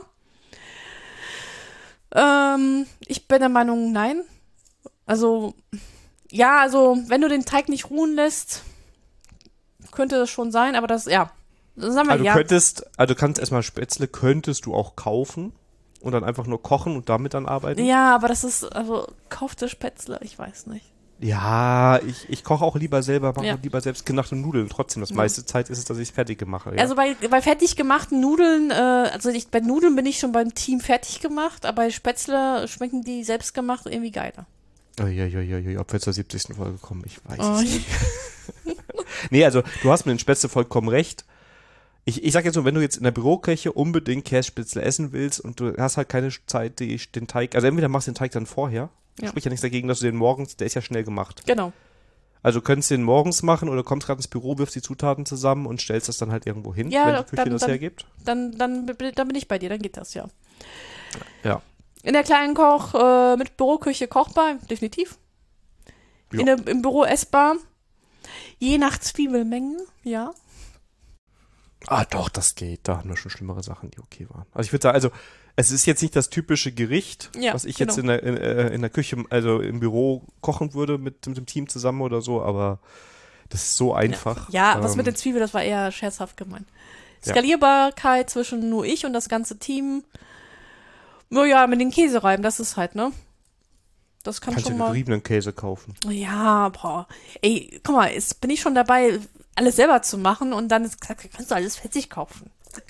Ich bin der Meinung, nein. Also, wenn du den Teig nicht ruhen lässt, könnte das schon sein, aber das, ja. Das haben wir, Du kannst erstmal Spätzle, könntest du auch kaufen und dann einfach nur kochen und damit dann arbeiten. Ja, aber das ist, also, kaufte Spätzle, ich weiß nicht. Ja, ich koche auch lieber selber, mache lieber selbstgemachte Nudeln. Trotzdem, das meiste Zeit ist es, dass ich es fertig mache. Ja. Also bei fertig gemachten Nudeln, bei Nudeln bin ich schon beim Team fertig gemacht, aber bei Spätzle schmecken die selbstgemacht irgendwie geiler. Ob wir zur 70. Folge kommen, ich weiß es nicht. Nee, also du hast mit den Spätzle vollkommen recht. Ich sag jetzt so, wenn du jetzt in der Büroküche unbedingt Kässpätzle essen willst und du hast halt keine Zeit, den Teig, also entweder machst du den Teig dann vorher, spricht ja nichts dagegen, dass du den morgens, der ist ja schnell gemacht. Genau. Also du könntest den morgens machen oder kommst gerade ins Büro, wirfst die Zutaten zusammen und stellst das dann halt irgendwo hin, wenn die Küche das hergibt. Dann bin ich bei dir, dann geht das, ja. Ja. In der kleinen mit Büroküche kochbar, definitiv. Ja. Im Büro essbar. Je nach Zwiebelmenge, ja. Ah, doch, das geht. Da haben wir schon schlimmere Sachen, die okay waren. Also ich würde sagen, also es ist jetzt nicht das typische Gericht, was ich jetzt in der Küche, also im Büro kochen würde mit dem Team zusammen oder so, aber das ist so einfach. Ja, was mit den Zwiebeln, das war eher scherzhaft gemeint. Skalierbarkeit zwischen nur ich und das ganze Team. Naja, mit den Käsereiben, das ist halt, ne? Das kann Kannst schon du mal. geriebenen Käse kaufen. Ja, boah. Ey, guck mal, jetzt bin ich schon dabei, alles selber zu machen und dann ist gesagt, kannst du alles fertig kaufen.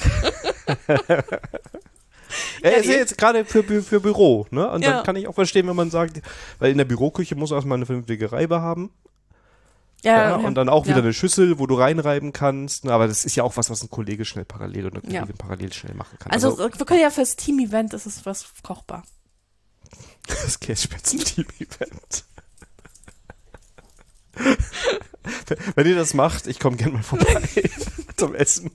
Ist ja jetzt gerade für Büro, ne? Und dann kann ich auch verstehen, wenn man sagt, weil in der Büroküche muss erstmal eine vernünftige Reibe haben. Ja, und dann auch wieder eine Schüssel, wo du reinreiben kannst. Aber das ist ja auch was ein Kollege schnell parallel oder eine Kollegin parallel schnell machen kann. Also wir können ja fürs Team-Event, ist es was kochbar. Das Käsespätzle-Team-Event. Wenn ihr das macht, ich komme gerne mal vorbei zum Essen.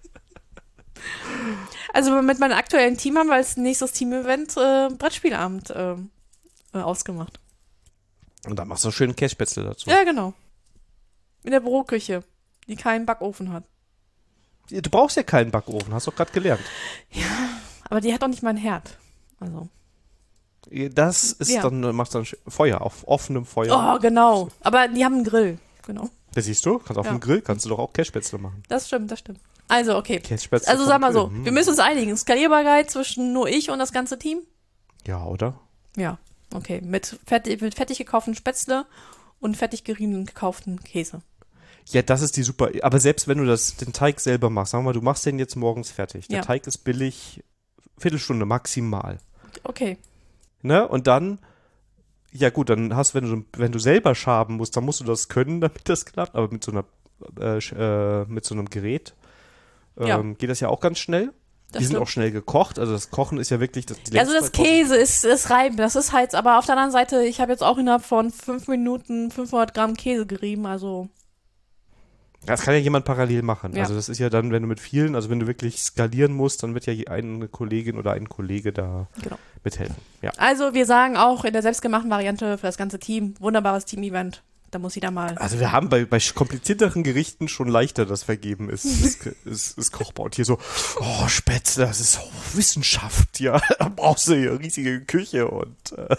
Also mit meinem aktuellen Team haben wir als nächstes Team-Event Brettspielabend ausgemacht. Und dann machst du schön Kässpätzle dazu. Ja, genau. In der Büroküche, die keinen Backofen hat. Du brauchst ja keinen Backofen, hast du doch gerade gelernt. Ja, aber die hat auch nicht mal einen Herd. Also. Das ist machst dann Feuer, auf offenem Feuer. Oh, genau. Aber die haben einen Grill. Genau. Das siehst du, kannst auf dem Grill, kannst du doch auch Kässpätzle machen. Das stimmt. Also, okay. Kässpätzle also sag mal so, Grill. wir müssen uns einigen. Skalierbarkeit zwischen nur ich und das ganze Team? Ja, oder? Ja, okay. Mit fertig gekauften Spätzle und fertig geriebenen gekauften Käse. Ja, das ist die super. Aber selbst wenn du den Teig selber machst, sagen wir mal, du machst den jetzt morgens fertig. Der Teig ist billig, Viertelstunde maximal. Okay. Ne? Und dann, ja gut, dann wenn du selber schaben musst, dann musst du das können, damit das klappt. Aber mit so einem Gerät geht das ja auch ganz schnell. Die sind auch schnell gekocht. Also das Kochen ist ja wirklich also das Käse ist das Reiben. Das ist halt, aber auf der anderen Seite, ich habe jetzt auch innerhalb von 5 Minuten 500 Gramm Käse gerieben, also. Das kann ja jemand parallel machen. Ja. Also das ist ja dann, wenn du mit vielen, also wenn du wirklich skalieren musst, dann wird ja eine Kollegin oder ein Kollege da mithelfen. Ja. Also wir sagen auch in der selbstgemachten Variante für das ganze Team, wunderbares Team-Event. Da muss jeder mal. Also wir haben bei komplizierteren Gerichten schon leichter das Vergeben ist kochbar. Und hier so, Spätzle, das ist Wissenschaft, ja. Da brauchst du hier riesige Küche und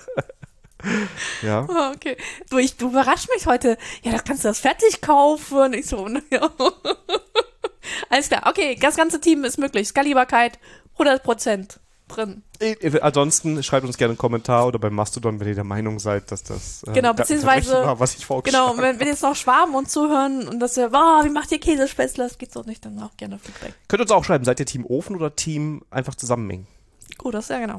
ja. Oh, okay. Du überraschst mich heute. Ja, da kannst du das fertig kaufen. Ich so, naja. Alles klar. Okay, das ganze Team ist möglich. Skalierbarkeit 100% drin. Ansonsten schreibt uns gerne einen Kommentar oder beim Mastodon, wenn ihr der Meinung seid, dass das beziehungsweise war, was ich vorgeschlagen habe. Wenn jetzt noch Schwaben uns zuhören und das wie macht ihr Käsespätzle? Das geht so nicht, dann auch gerne Feedback. Könnt ihr uns auch schreiben, seid ihr Team Ofen oder Team einfach zusammenmengen? Gut, das ist ja genau.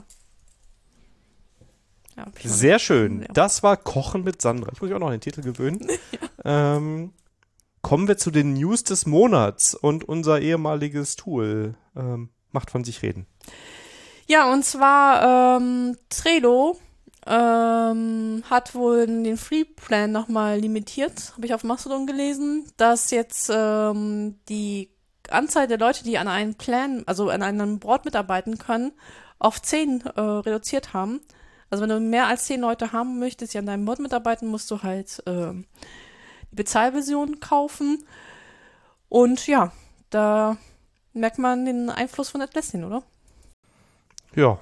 Ja, sehr schön. Ja. Das war Kochen mit Sandra. Ich muss mich auch noch an den Titel gewöhnen. Ja. Kommen wir zu den News des Monats und unser ehemaliges Tool macht von sich reden. Ja, und zwar Trello hat wohl den Free-Plan nochmal limitiert, habe ich auf Mastodon gelesen, dass jetzt die Anzahl der Leute, die an einem Plan, also an einem Board mitarbeiten können, auf 10 reduziert haben. Also wenn du mehr als 10 Leute haben möchtest, die an deinem Board mitarbeiten, musst du halt die Bezahlversion kaufen. Und ja, da merkt man den Einfluss von Atlassian, oder? Ja.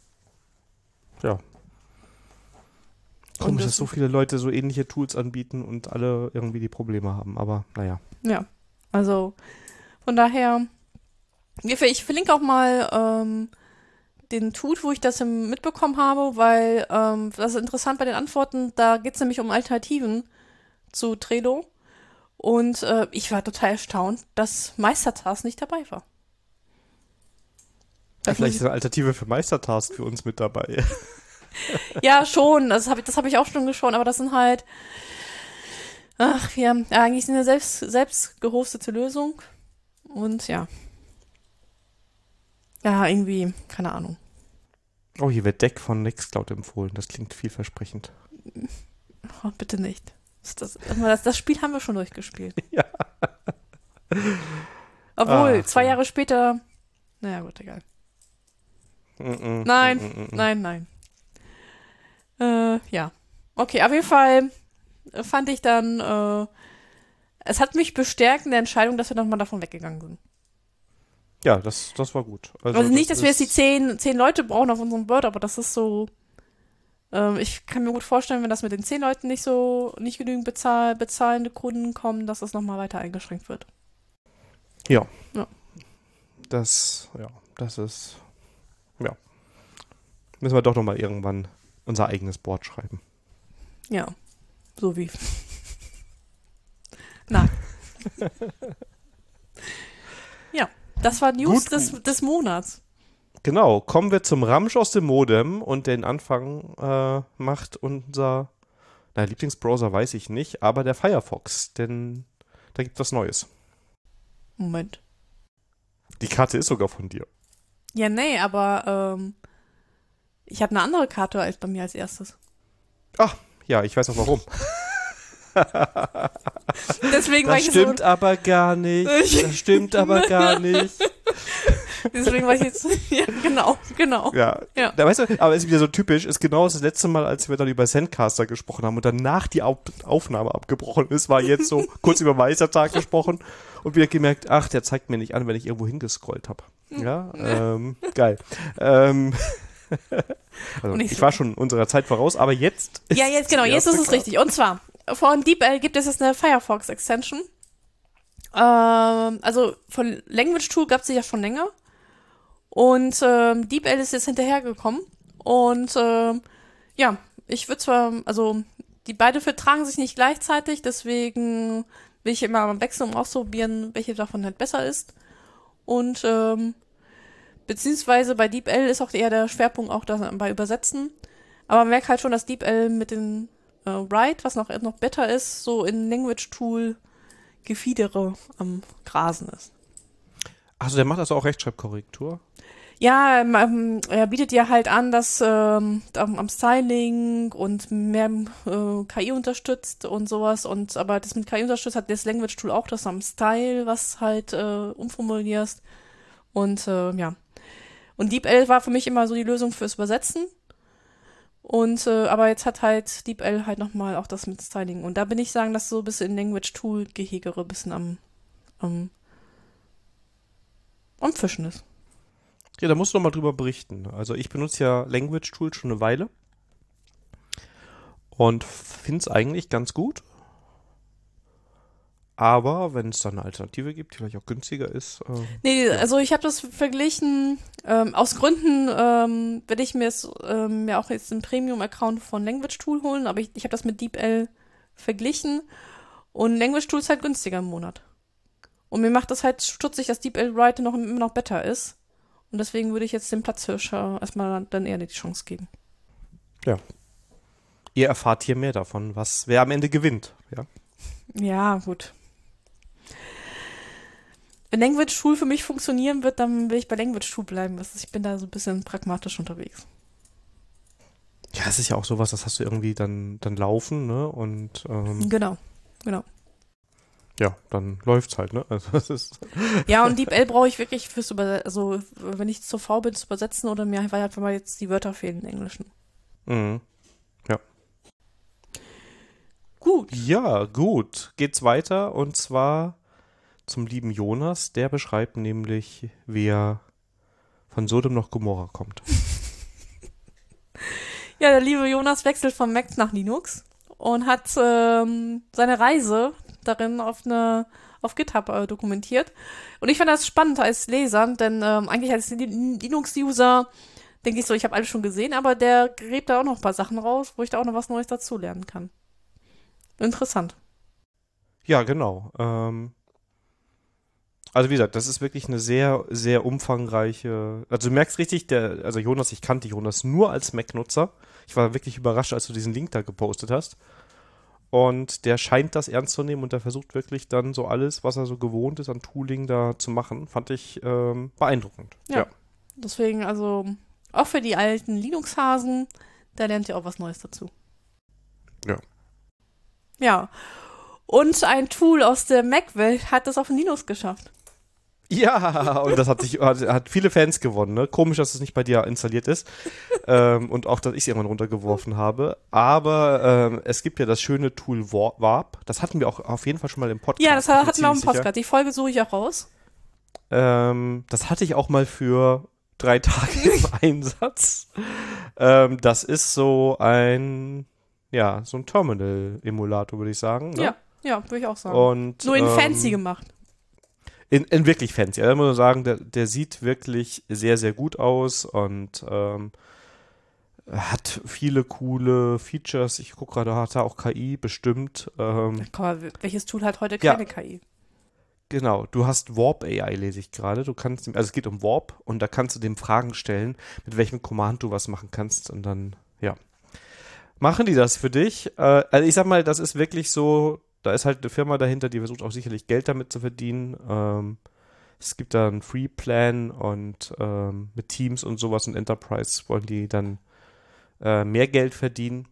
Komisch, dass so viele Leute so ähnliche Tools anbieten und alle irgendwie die Probleme haben, aber naja. Ja, Also, von daher, ich verlinke auch mal den Tut, wo ich das mitbekommen habe, weil das ist interessant bei den Antworten, da geht es nämlich um Alternativen zu Trello. Und ich war total erstaunt, dass Meistertask nicht dabei war. Ja, vielleicht ist eine Alternative für Meistertask für uns mit dabei. Ja, schon. Das hab ich auch schon geschaut, aber das sind halt, wir haben eigentlich eine selbst gehostete Lösung. Und ja. Ja, irgendwie, keine Ahnung. Oh, hier wird Deck von Nextcloud empfohlen. Das klingt vielversprechend. Oh, bitte nicht. Das Spiel haben wir schon durchgespielt. Ja. Obwohl, 2 Jahre später. Naja, gut, egal. Nein. Ja. Okay, auf jeden Fall fand ich dann, es hat mich bestärkt in der Entscheidung, dass wir nochmal davon weggegangen sind. Ja, das war gut. Also nicht, dass wir jetzt die 10 Leute brauchen auf unserem Board, aber das ist so, ich kann mir gut vorstellen, wenn das mit den 10 Leuten nicht genügend bezahlende Kunden kommen, dass das nochmal weiter eingeschränkt wird. Ja. Ja. Das ist, ja. Müssen wir doch nochmal irgendwann unser eigenes Board schreiben. Ja. So wie. Na. Ja. Das war News des Monats. Genau, kommen wir zum Ramsch aus dem Modem und den Anfang macht unser Lieblingsbrowser, weiß ich nicht, aber der Firefox, denn da gibt es was Neues. Moment. Die Karte ist sogar von dir. Ja, nee, aber ich habe eine andere Karte als bei mir als erstes. Ach, ja, ich weiß auch warum. Deswegen das stimmt aber gar nicht. Deswegen war ich jetzt. Ja, genau. Ja. Da weißt du, aber es ist wieder so typisch, ist genau das letzte Mal, als wir dann über Zencaster gesprochen haben und danach die Aufnahme abgebrochen ist, war jetzt so kurz über Meistertag gesprochen und wieder gemerkt, ach, der zeigt mir nicht an, wenn ich irgendwo hingescrollt habe. Ja, geil. Also ich war schon unserer Zeit voraus, aber jetzt ist jetzt ist es richtig. Und zwar, von DeepL gibt es jetzt eine Firefox Extension. Also von Language Tool gab es sie ja schon länger. Und DeepL ist jetzt hinterhergekommen. Und ich würde zwar, also die beide vertragen sich nicht gleichzeitig, deswegen will ich immer am Wechseln ausprobieren, welche davon halt besser ist. Und beziehungsweise bei DeepL ist auch eher der Schwerpunkt auch bei Übersetzen. Aber man merkt halt schon, dass DeepL mit den Write, was noch besser ist, so in Language Tool Gefiedere am Grasen ist. Also der macht also auch Rechtschreibkorrektur? Ja, er bietet dir halt an, dass am Styling und mehr KI unterstützt und sowas. Aber das mit KI unterstützt hat das Language Tool auch, das am Style, was halt umformulierst. Und Und DeepL war für mich immer so die Lösung fürs Übersetzen. Und aber jetzt hat halt DeepL halt nochmal auch das mit Styling. Und da bin ich sagen, dass so ein bisschen in Language Tool Gehegere ein bisschen am Fischen ist. Ja, da musst du noch mal drüber berichten. Also ich benutze ja Language Tool schon eine Weile und finde es eigentlich ganz gut. Aber wenn es dann eine Alternative gibt, die vielleicht auch günstiger ist. Also ich habe das verglichen, aus Gründen werde ich mir mir auch jetzt einen Premium-Account von Language Tool holen, aber ich habe das mit DeepL verglichen und Language Tool ist halt günstiger im Monat. Und mir macht das halt stutzig, dass DeepL Write immer noch besser ist. Und deswegen würde ich jetzt dem Platzhirscher erstmal dann eher die Chance geben. Ja. Ihr erfahrt hier mehr davon, wer am Ende gewinnt. Ja, ja, gut. Wenn Language Tool für mich funktionieren wird, dann will ich bei Language Tool bleiben. Ich bin da so ein bisschen pragmatisch unterwegs. Ja, es ist ja auch sowas, das hast du irgendwie dann laufen, ne? Und Genau. Ja, dann läuft's halt, ne? Also das ist ja, und DeepL brauche ich wirklich fürs Übersetzen, also wenn ich zu faul bin zu übersetzen oder mir einfach mal jetzt die Wörter fehlen im Englischen. Mhm. Ja. Gut. Ja, gut. Geht's weiter und zwar zum lieben Jonas, der beschreibt nämlich, wer von Sodom nach Gomorra kommt. Ja, der liebe Jonas wechselt von Mac nach Linux und hat seine Reise darin auf auf GitHub dokumentiert. Und ich fand das spannend als Leser, denn eigentlich als Linux-User denke ich so, ich habe alles schon gesehen, aber der gräbt da auch noch ein paar Sachen raus, wo ich da auch noch was Neues dazulernen kann. Interessant. Ja, genau. Also wie gesagt, das ist wirklich eine sehr, sehr umfangreiche. Also du merkst richtig, also Jonas, ich kannte Jonas nur als Mac-Nutzer. Ich war wirklich überrascht, als du diesen Link da gepostet hast. Und der scheint das ernst zu nehmen und der versucht wirklich dann so alles, was er so gewohnt ist an Tooling da zu machen. Fand ich beeindruckend. Ja. Deswegen, also auch für die alten Linux-Hasen, da lernt ihr auch was Neues dazu. Ja. Ja. Und ein Tool aus der Mac-Welt hat es auf Linux geschafft. Ja, und das hat viele Fans gewonnen. Ne? Komisch, dass es nicht bei dir installiert ist. Und auch, dass ich es irgendwann runtergeworfen habe. Aber es gibt ja das schöne Tool Warp. Das hatten wir auch auf jeden Fall schon mal im Podcast. Ja, das hatten wir auch im Podcast. Die Folge suche ich auch raus. Das hatte ich auch mal für 3 Tage im Einsatz. Das ist so ein Terminal-Emulator, würde ich sagen. Ne? Ja, würde ich auch sagen. Und, nur in fancy gemacht. In wirklich fancy. Also, ich muss sagen, der sieht wirklich sehr, sehr gut aus und hat viele coole Features. Ich gucke gerade, hat er auch KI bestimmt. Guck mal, welches Tool hat heute keine KI? Genau, du hast Warp AI, lese ich gerade. Also es geht um Warp und da kannst du dem Fragen stellen, mit welchem Command du was machen kannst und dann, machen die das für dich. Also ich sag mal, das ist wirklich so, da ist halt eine Firma dahinter, die versucht auch sicherlich Geld damit zu verdienen. Es gibt da einen Free-Plan und mit Teams und sowas und Enterprise wollen die dann mehr Geld verdienen.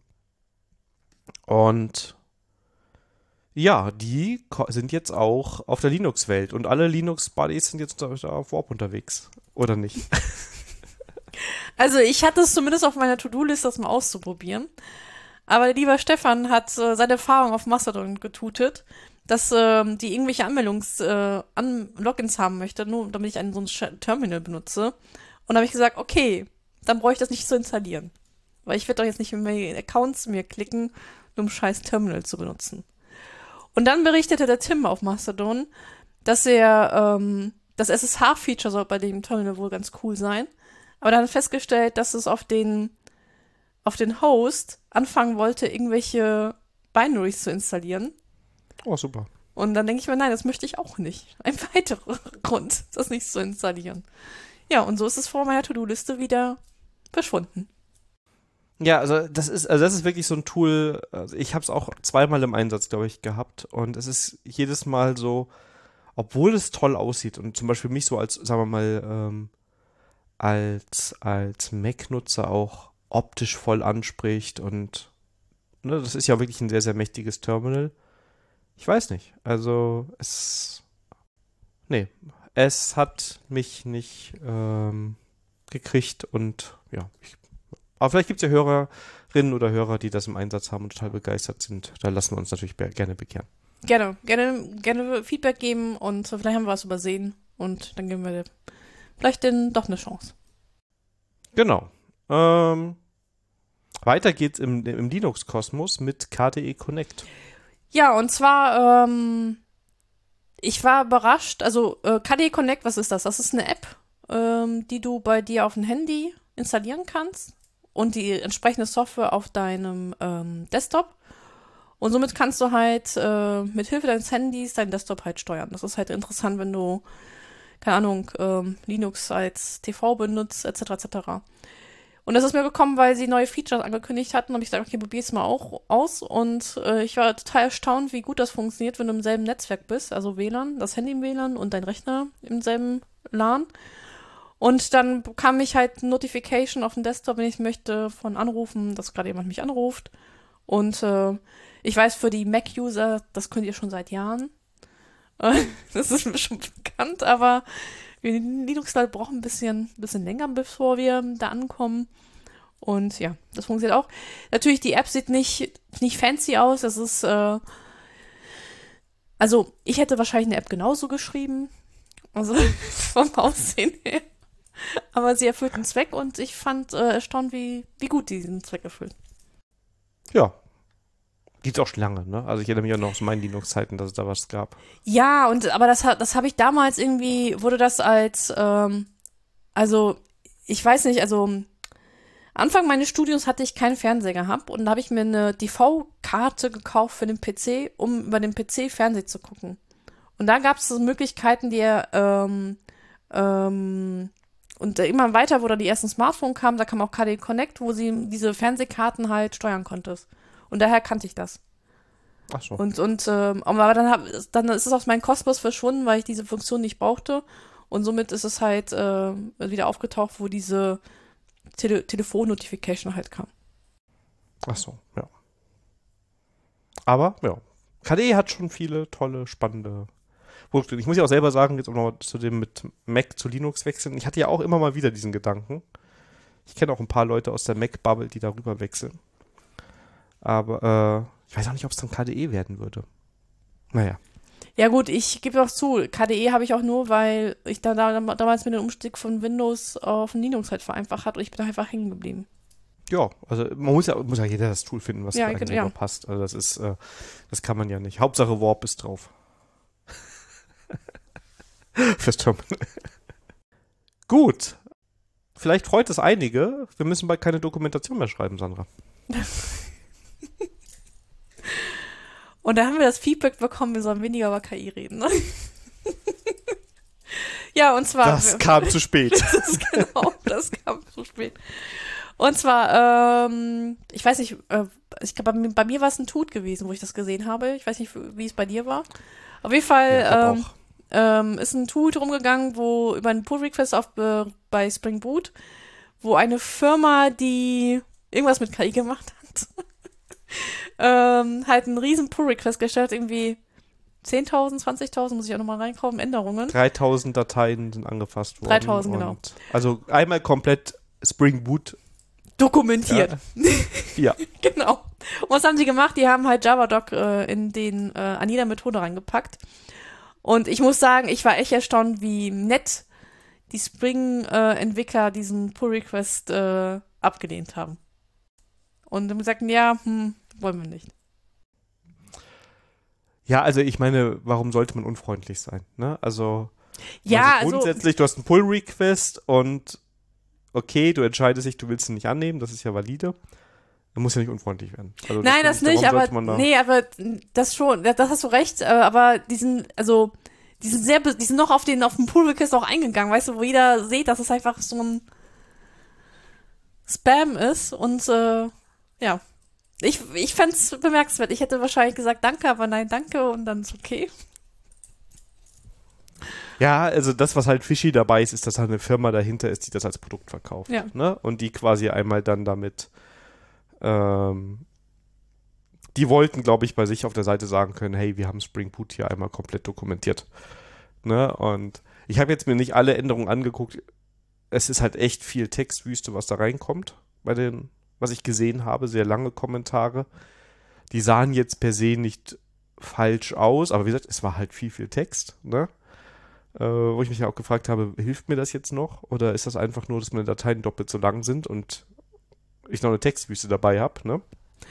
Und ja, die sind jetzt auch auf der Linux-Welt und alle Linux-Buddies sind jetzt auf Warp unterwegs. Oder nicht? Also ich hatte es zumindest auf meiner To-Do-Liste, das mal auszuprobieren. Aber der lieber Stefan hat seine Erfahrung auf Mastodon getutet, dass die irgendwelche Logins haben möchte, nur damit ich so ein Terminal benutze. Und da habe ich gesagt, okay, dann brauche ich das nicht zu installieren. Weil ich werde doch jetzt nicht in meine Accounts mir klicken, nur um scheiß Terminal zu benutzen. Und dann berichtete der Tim auf Mastodon, dass das SSH-Feature soll bei dem Terminal wohl ganz cool sein. Aber dann hat festgestellt, dass es auf den Host anfangen wollte, irgendwelche Binaries zu installieren. Oh, super. Und dann denke ich mir, nein, das möchte ich auch nicht. Ein weiterer Grund, das nicht zu installieren. Ja, und so ist es vor meiner To-Do-Liste wieder verschwunden. Ja, also das ist wirklich so ein Tool, also ich habe es auch 2-mal im Einsatz, glaube ich, gehabt und es ist jedes Mal so, obwohl es toll aussieht und zum Beispiel mich so als, sagen wir mal, als Mac-Nutzer auch optisch voll anspricht und ne, das ist ja wirklich ein sehr, sehr mächtiges Terminal. Ich weiß nicht, also es hat mich nicht gekriegt und ja, aber vielleicht gibt es ja Hörerinnen oder Hörer, die das im Einsatz haben und total begeistert sind. Da lassen wir uns natürlich gerne bekehren. Gerne Feedback geben und vielleicht haben wir was übersehen und dann geben wir vielleicht denen doch eine Chance. Genau. Weiter geht's im Linux-Kosmos mit KDE Connect. Ja, und zwar, ich war überrascht, also KDE Connect, was ist das? Das ist eine App, die du bei dir auf dem Handy installieren kannst und die entsprechende Software auf deinem Desktop. Und somit kannst du halt mit Hilfe deines Handys deinen Desktop halt steuern. Das ist halt interessant, wenn du, keine Ahnung, Linux als TV benutzt, etc. etc. Und das ist mir gekommen, weil sie neue Features angekündigt hatten und ich dachte, okay, probier's mal auch aus. Und ich war total erstaunt, wie gut das funktioniert, wenn du im selben Netzwerk bist, also WLAN, das Handy im WLAN und dein Rechner im selben LAN. Und dann bekam ich halt Notification auf dem Desktop, wenn ich möchte, von Anrufen, dass gerade jemand mich anruft. Und ich weiß, für die Mac-User, das könnt ihr schon seit Jahren. Das ist mir schon bekannt, aber wir Linux-Leute brauchen ein bisschen länger, bevor wir da ankommen. Und ja, das funktioniert auch. Natürlich, die App sieht nicht fancy aus. Das ist, also ich hätte wahrscheinlich eine App genauso geschrieben. Also vom Aussehen her. Aber sie erfüllt den Zweck und ich fand erstaunt, wie gut die diesen Zweck erfüllt. Ja. Gibt es auch schon lange, ne? Also ich erinnere mich auch noch aus meinen Linux-Zeiten, dass es da was gab. Ja, aber das habe ich damals irgendwie, wurde das als, also ich weiß nicht, also Anfang meines Studiums hatte ich keinen Fernseher gehabt und da habe ich mir eine TV-Karte gekauft für den PC, um über den PC Fernsehen zu gucken. Und da gab es so Möglichkeiten, und immer weiter, wo da die ersten Smartphones kamen, da kam auch KDE Connect, wo sie diese Fernsehkarten halt steuern konntest. Und daher kannte ich das. Ach so. Aber dann ist es aus meinem Kosmos verschwunden, weil ich diese Funktion nicht brauchte. Und somit ist es halt wieder aufgetaucht, wo diese Telefon-Notification halt kam. Ach so, ja. Aber, ja. KDE hat schon viele tolle, spannende Produkte. Ich muss ja auch selber sagen, jetzt auch noch zu dem mit Mac zu Linux wechseln. Ich hatte ja auch immer mal wieder diesen Gedanken. Ich kenne auch ein paar Leute aus der Mac-Bubble, die darüber wechseln. Aber ich weiß auch nicht, ob es dann KDE werden würde. Naja. Ja gut, ich gebe auch zu, KDE habe ich auch nur, weil ich damals mit dem Umstieg von Windows auf Linux halt vereinfacht hat und ich bin da einfach hängen geblieben. Ja, also muss ja jeder das Tool finden, was Ja, für einen ja. selber passt. Also das kann man ja nicht. Hauptsache Warp ist drauf. Fürs Terminal. Gut. Vielleicht freut es einige. Wir müssen bald keine Dokumentation mehr schreiben, Sandra. Und da haben wir das Feedback bekommen, wir sollen weniger über KI reden. Ne? Ja, und zwar... Das kam zu spät. Das kam zu spät. Und zwar, ich weiß nicht, ich glaube, bei mir war es ein Tut gewesen, wo ich das gesehen habe. Ich weiß nicht, wie es bei dir war. Auf jeden Fall ist ein Tut rumgegangen, wo über einen Pull-Request bei Spring Boot, wo eine Firma, die irgendwas mit KI gemacht hat, halt einen riesen Pull-Request gestellt, irgendwie 10.000, 20.000, muss ich auch nochmal reinkommen, Änderungen. 3.000 Dateien sind angefasst worden. 3.000, genau. Also einmal komplett Spring Boot dokumentiert. Ja. Genau. Und was haben sie gemacht? Die haben halt Javadoc in den Anida-Methode reingepackt. Und ich muss sagen, ich war echt erstaunt, wie nett die Spring-Entwickler diesen Pull-Request abgelehnt haben. Und dann gesagt, ja, wollen wir nicht. Ja, also ich meine, warum sollte man unfreundlich sein? Ne? Also, ja, grundsätzlich, du hast einen Pull-Request und okay, du entscheidest dich, du willst ihn nicht annehmen, das ist ja valide. Dann muss ja nicht unfreundlich werden. Also nein, das nicht, aber das schon, das hast du recht, aber die sind noch auf den Pull-Request auch eingegangen, weißt du, wo jeder sieht, dass es einfach so ein Spam ist und ja. Ich fänd's bemerkenswert. Ich hätte wahrscheinlich gesagt, danke, aber nein, danke und dann ist okay. Ja, also das, was halt fishy dabei ist, ist, dass halt eine Firma dahinter ist, die das als Produkt verkauft. Ja. Ne? Und die quasi einmal dann damit die wollten, glaube ich, bei sich auf der Seite sagen können, hey, wir haben Spring Boot hier einmal komplett dokumentiert. Ne? Und ich habe jetzt mir nicht alle Änderungen angeguckt. Es ist halt echt viel Textwüste, was da reinkommt bei den, was ich gesehen habe, sehr lange Kommentare. Die sahen jetzt per se nicht falsch aus, aber wie gesagt, es war halt viel Text, ne? Wo ich mich ja auch gefragt habe, hilft mir das jetzt noch? Oder ist das einfach nur, dass meine Dateien doppelt so lang sind und ich noch eine Textwüste dabei habe, ne?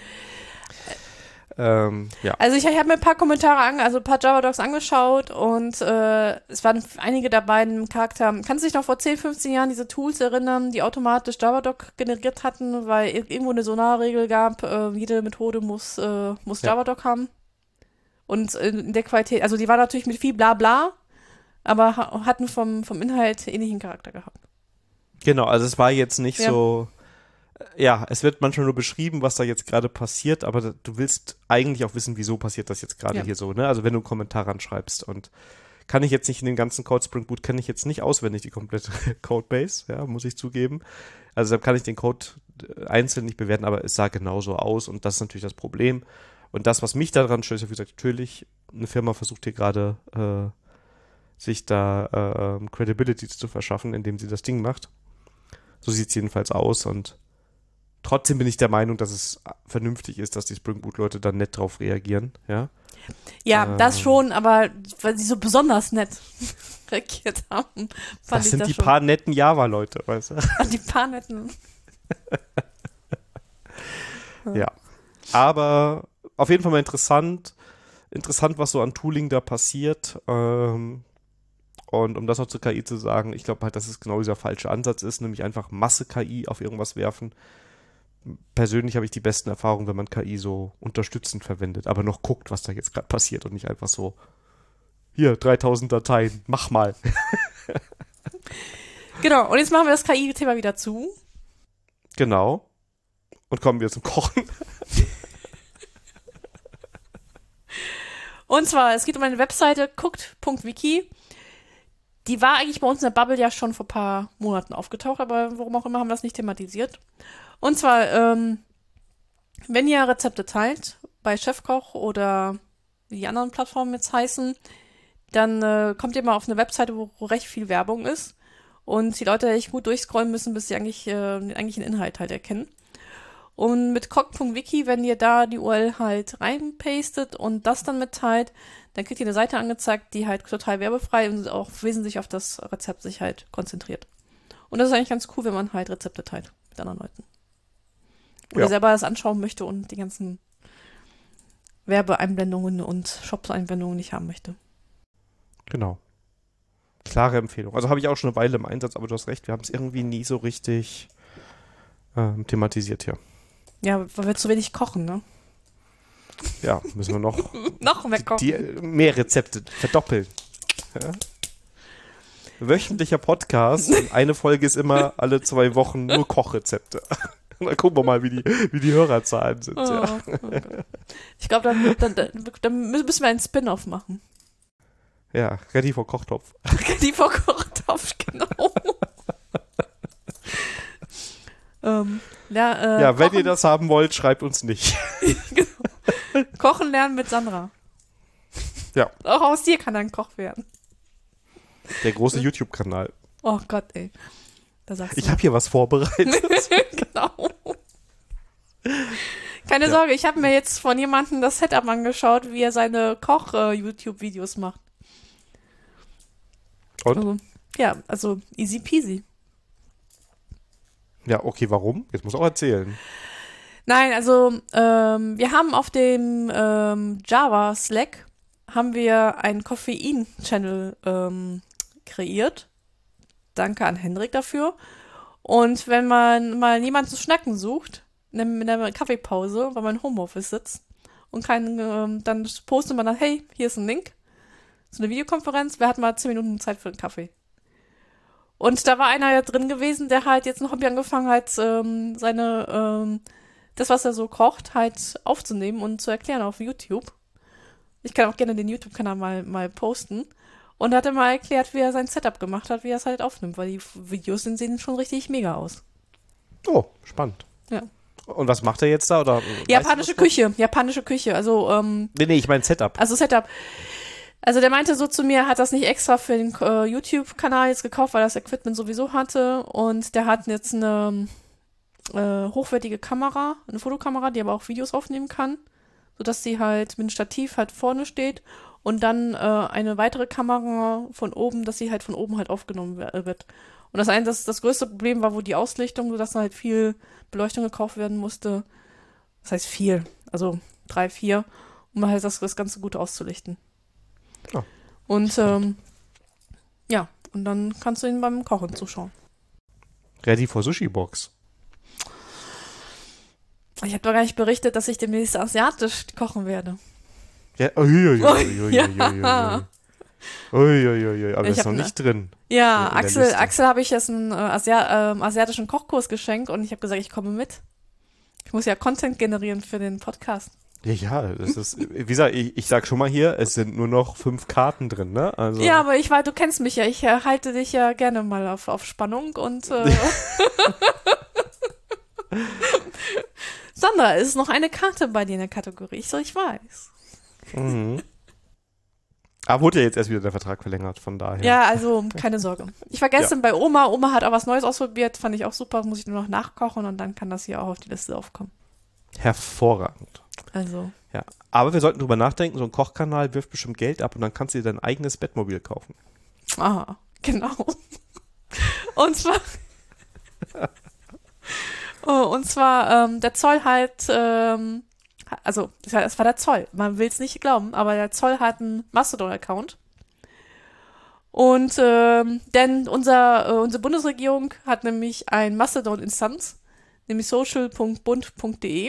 Ja. Also ich habe mir ein paar Kommentare ein paar Javadocs angeschaut und es waren einige dabei im Charakter. Kannst du dich noch vor 10, 15 Jahren diese Tools erinnern, die automatisch Javadoc generiert hatten, weil irgendwo eine Sonarregel gab, jede Methode muss Javadoc haben. Und in der Qualität, also die war natürlich mit viel Blabla, aber hatten vom Inhalt ähnlichen Charakter gehabt. Genau, also es war jetzt nicht so, ja, es wird manchmal nur beschrieben, was da jetzt gerade passiert, aber du willst eigentlich auch wissen, wieso passiert das jetzt gerade hier so, ne? Also wenn du einen Kommentar ranschreibst und kann ich jetzt nicht in den ganzen Code Spring Boot, kenne ich jetzt nicht auswendig die komplette Codebase, ja, muss ich zugeben. Also deshalb kann ich den Code einzeln nicht bewerten, aber es sah genauso aus und das ist natürlich das Problem. Und das, was mich daran stört, ist, wie gesagt, natürlich, eine Firma versucht hier gerade sich da Credibility zu verschaffen, indem sie das Ding macht. So sieht es jedenfalls aus und trotzdem bin ich der Meinung, dass es vernünftig ist, dass die Spring Boot-Leute dann nett drauf reagieren, ja. Ja, das schon, aber weil sie so besonders nett reagiert haben, das sind die paar netten Java-Leute, weißt du. Die paar netten. Ja, aber auf jeden Fall mal interessant, was so an Tooling da passiert. Und um das noch zur KI zu sagen, ich glaube halt, dass es genau dieser falsche Ansatz ist, nämlich einfach Masse-KI auf irgendwas werfen. Persönlich habe ich die besten Erfahrungen, wenn man KI so unterstützend verwendet, aber noch guckt, was da jetzt gerade passiert und nicht einfach so, hier, 3000 Dateien, mach mal. Genau, und jetzt machen wir das KI-Thema wieder zu. Genau. Und kommen wir zum Kochen. Und zwar, es geht um eine Webseite, cooked.wiki. Die war eigentlich bei uns in der Bubble ja schon vor ein paar Monaten aufgetaucht, aber warum auch immer haben wir das nicht thematisiert. Und zwar, wenn ihr Rezepte teilt, bei Chefkoch oder wie die anderen Plattformen jetzt heißen, dann kommt ihr mal auf eine Webseite, wo recht viel Werbung ist und die Leute echt gut durchscrollen müssen, bis sie eigentlich den Inhalt halt erkennen. Und mit cook.wiki, wenn ihr da die URL halt reinpastet und das dann mitteilt, dann kriegt ihr eine Seite angezeigt, die halt total werbefrei und auch wesentlich auf das Rezept sich halt konzentriert. Und das ist eigentlich ganz cool, wenn man halt Rezepte teilt mit anderen Leuten. Oder selber das anschauen möchte und die ganzen Werbeeinblendungen und Shop-Einblendungen nicht haben möchte. Genau. Klare Empfehlung. Also habe ich auch schon eine Weile im Einsatz, aber du hast recht, wir haben es irgendwie nie so richtig thematisiert hier. Ja, weil wir zu wenig kochen, ne? Ja, müssen wir noch noch mehr kochen. mehr Rezepte verdoppeln. Ja? Wöchentlicher Podcast und eine Folge ist immer alle 2 Wochen nur Kochrezepte. Und dann gucken wir mal, wie die Hörerzahlen sind. Oh, ja. oh ich glaube, dann müssen wir einen Spin-off machen. Ja, ready for Kochtopf. Ready for Kochtopf, genau. Ja, wenn ihr das haben wollt, schreibt uns nicht. Genau. Kochen lernen mit Sandra. Ja. Auch aus dir kann ein Koch werden. Der große YouTube-Kanal. Oh Gott, ey. Da sagst du ich habe hier was vorbereitet. Genau. Keine Sorge, ich habe mir jetzt von jemandem das Setup angeschaut, wie er seine Koch-YouTube-Videos macht. Und? Also easy peasy. Ja, okay, warum? Jetzt muss auch erzählen. Nein, also wir haben auf dem Java Slack haben wir einen Koffein-Channel kreiert. Danke an Hendrik dafür. Und wenn man mal jemanden zu schnacken sucht, in der Kaffeepause, weil man im Homeoffice sitzt und dann postet man dann, hey, hier ist ein Link, so eine Videokonferenz, wer hat mal 10 Minuten Zeit für einen Kaffee? Und da war einer ja drin gewesen, der halt jetzt ein Hobby angefangen hat, das, was er so kocht, halt aufzunehmen und zu erklären auf YouTube. Ich kann auch gerne den YouTube-Kanal mal posten. Und da hat er mal erklärt, wie er sein Setup gemacht hat, wie er es halt aufnimmt, weil die Videos sehen schon richtig mega aus. Oh, spannend. Ja. Und was macht er jetzt da? Oder japanische Küche. Also, Nee, ich meine Setup. Also Setup. Also der meinte so zu mir, er hat das nicht extra für den YouTube-Kanal jetzt gekauft, weil er das Equipment sowieso hatte. Und der hat jetzt eine hochwertige Kamera, eine Fotokamera, die aber auch Videos aufnehmen kann, sodass sie halt mit einem Stativ halt vorne steht und dann eine weitere Kamera von oben, dass sie halt von oben halt aufgenommen wird. Und das größte Problem war wohl die Auslichtung, sodass dann halt viel Beleuchtung gekauft werden musste. Das heißt viel, also 3, 4, um halt das Ganze gut auszulichten. Oh, und und dann kannst du ihn beim Kochen zuschauen. Ready for Sushi Box. Ich habe doch gar nicht berichtet, dass ich demnächst asiatisch kochen werde. Ja, aber ist noch nicht drin. Ja, Axel habe ich jetzt einen asiatischen Kochkurs geschenkt und ich habe gesagt, ich komme mit. Ich muss ja Content generieren für den Podcast. Ja, das ist, wie gesagt, ich sag schon mal hier, es sind nur noch 5 Karten drin, ne? Also. Ja, aber du kennst mich ja, ich halte dich ja gerne mal auf Spannung und Sandra, es ist noch eine Karte bei dir in der Kategorie. Ich weiß. Mhm. Aber wurde ja jetzt erst wieder der Vertrag verlängert, von daher. Ja, also keine Sorge. Ich war gestern bei Oma. Oma hat auch was Neues ausprobiert, fand ich auch super. Muss ich nur noch nachkochen und dann kann das hier auch auf die Liste aufkommen. Hervorragend. Also. Ja, aber wir sollten drüber nachdenken, so ein Kochkanal wirft bestimmt Geld ab und dann kannst du dir dein eigenes Bettmobil kaufen. Ah, genau. Und zwar der Zoll halt Also, das war der Zoll. Man will es nicht glauben, aber der Zoll hat einen Mastodon-Account. Und denn unsere Bundesregierung hat nämlich ein Mastodon-Instanz, nämlich social.bund.de.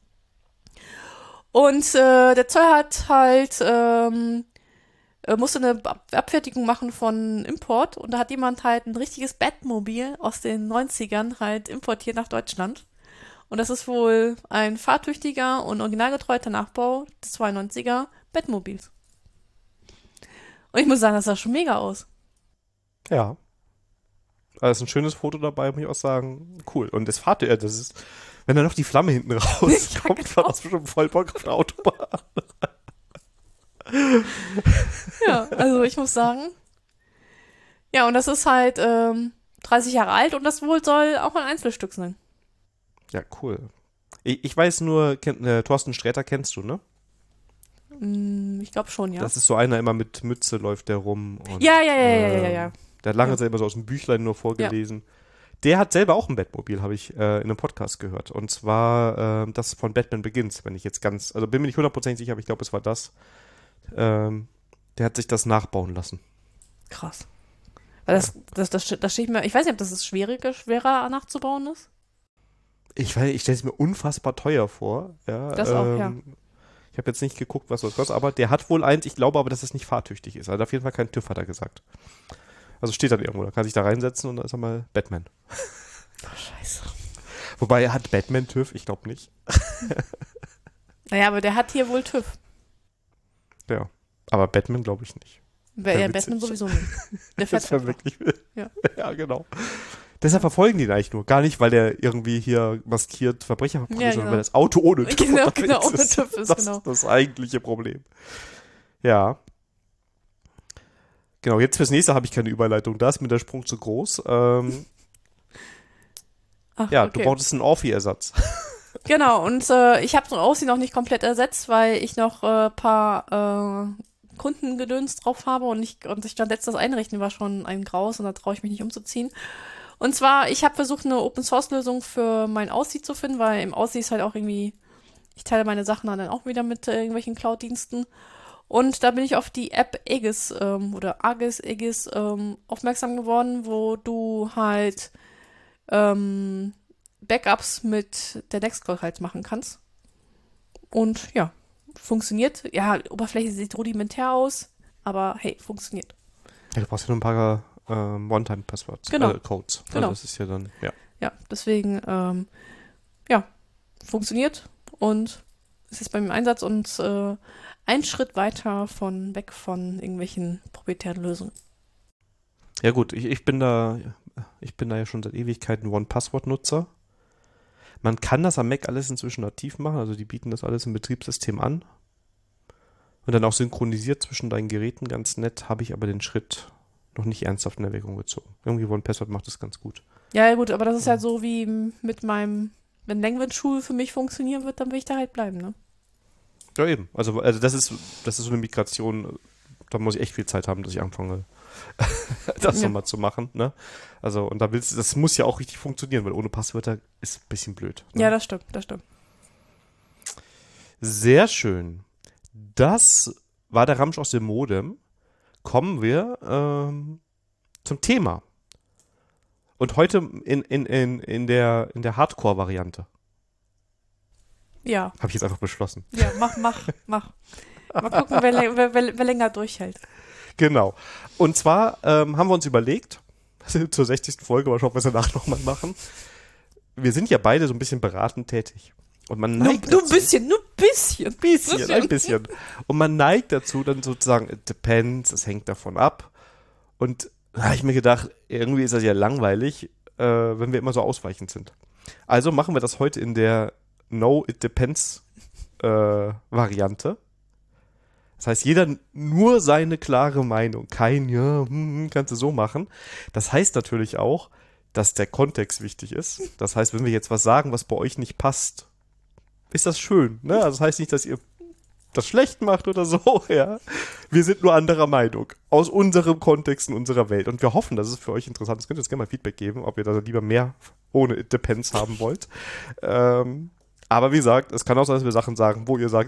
Und der Zoll hat halt musste eine Abfertigung machen von Import und da hat jemand halt ein richtiges Batmobil aus den 90ern halt importiert nach Deutschland. Und das ist wohl ein fahrtüchtiger und originalgetreuer Nachbau des 92er Batmobils. Und ich muss sagen, das sah schon mega aus. Ja. Da ist ein schönes Foto dabei, muss ich auch sagen. Cool. Und das Fahrzeug, das ist, wenn da noch die Flamme hinten rauskommt, Ja, war das bestimmt voll Bock auf der Autobahn. Ja, also ich muss sagen. Ja, und das ist halt 30 Jahre alt und das wohl soll auch ein Einzelstück sein. Ja, cool. Ich weiß nur, Thorsten Sträter kennst du, ne? Ich glaube schon, ja. Das ist so einer, immer mit Mütze läuft der rum. Und, Ja. Der hat lange Ja. Zeit immer so aus dem Büchlein nur vorgelesen. Der hat selber auch ein Batmobil, habe ich in einem Podcast gehört. Und zwar das von Batman Begins, wenn ich jetzt also bin mir nicht 100% sicher, aber ich glaube, es war das. Der hat sich das nachbauen lassen. Krass. Weil das steht mir, ich weiß nicht, ob das schwerer nachzubauen ist. Ich stelle es mir unfassbar teuer vor. Ja, Das auch, ja. Ich habe jetzt nicht geguckt, was das kostet, aber der hat wohl eins, ich glaube aber, dass es nicht fahrtüchtig ist. Er hat auf jeden Fall keinen TÜV, hat er gesagt. Also steht dann irgendwo, da kann sich da reinsetzen und da ist er mal Batman. Oh, scheiße. Wobei, er hat Batman TÜV? Ich glaube nicht. Naja, aber der hat hier wohl TÜV. Ja, aber Batman glaube ich nicht. Ja, Batman sowieso nicht. Der fährt Das wäre wirklich. Ja. Ja, genau. Deshalb verfolgen die ihn eigentlich nur. Gar nicht, weil der irgendwie hier maskiert Verbrecher verprügelt, Ja, sondern genau. weil das Auto ohne TÜV Genau, unterwegs ohne TÜV ist, das genau. ist das eigentliche Problem. Ja. Genau, jetzt fürs nächste habe ich keine Überleitung. Da ist mir der Sprung zu groß. Ach, Ja, okay. du brauchtest einen Orphi-Ersatz. Genau, und ich habe so Aussie noch nicht komplett ersetzt, weil ich noch paar Kundengedöns drauf habe und ich stand jetzt das Einrichten war schon ein Graus und da traue ich mich nicht umzuziehen. Und zwar, ich habe versucht, eine Open-Source-Lösung für mein Aussie zu finden, weil im Aussie ist halt auch irgendwie, ich teile meine Sachen dann auch wieder mit irgendwelchen Cloud-Diensten. Und da bin ich auf die App Aegis oder Aegis aufmerksam geworden, wo du halt Backups mit der Nextcloud halt machen kannst. Und ja, funktioniert. Ja, Oberfläche sieht rudimentär aus, aber hey, funktioniert. Ja, du brauchst ja nur ein paar One-Time-Passwords, Genau. Codes. Genau. Also das ist ja dann, ja. Ja, deswegen, ja, funktioniert und es ist beim Einsatz und ein Schritt weiter weg von irgendwelchen proprietären Lösungen. Ja gut, ich bin da ja schon seit Ewigkeiten One-Password-Nutzer. Man kann das am Mac alles inzwischen nativ machen, also die bieten das alles im Betriebssystem an. Und dann auch synchronisiert zwischen deinen Geräten, ganz nett, habe ich aber den Schritt noch nicht ernsthaft in Erwägung gezogen. Irgendwie One-Password macht das ganz gut. Ja, gut, aber das ist halt so wie mit wenn Language Tool für mich funktionieren wird, dann will ich da halt bleiben, ne? Ja, eben. Also das ist so eine Migration, da muss ich echt viel Zeit haben, dass ich anfange, das nochmal zu machen, ne? Also, und das muss ja auch richtig funktionieren, weil ohne Passwörter ist ein bisschen blöd. Ne? Ja, das stimmt. Sehr schön. Das war der Ramsch aus dem Modem. Kommen wir zum Thema. Und heute in der Hardcore-Variante. Ja. Habe ich jetzt einfach beschlossen. Ja, mach. Mal gucken, wer länger durchhält. Genau. Und zwar haben wir uns überlegt, zur 60. Folge, mal schauen, ob wir es danach nochmal machen. Wir sind ja beide so ein bisschen beratend tätig. Und man neigt Nur dazu, ein bisschen. Und man neigt dazu, dann sozusagen, it depends, es hängt davon ab. Und da habe ich mir gedacht, irgendwie ist das ja langweilig, wenn wir immer so ausweichend sind. Also machen wir das heute in der No, it depends Variante. Das heißt, jeder nur seine klare Meinung. Kein, ja, kannst du so machen. Das heißt natürlich auch, dass der Kontext wichtig ist. Das heißt, wenn wir jetzt was sagen, was bei euch nicht passt, ist das schön. Ne? Also das heißt nicht, dass ihr das schlecht macht oder so. Ja. Wir sind nur anderer Meinung. Aus unserem Kontext in unserer Welt. Und wir hoffen, dass es für euch interessant ist. Könnt ihr uns gerne mal Feedback geben, ob ihr da lieber mehr ohne It Depends haben wollt. Aber wie gesagt, es kann auch sein, dass wir Sachen sagen, wo ihr sagt,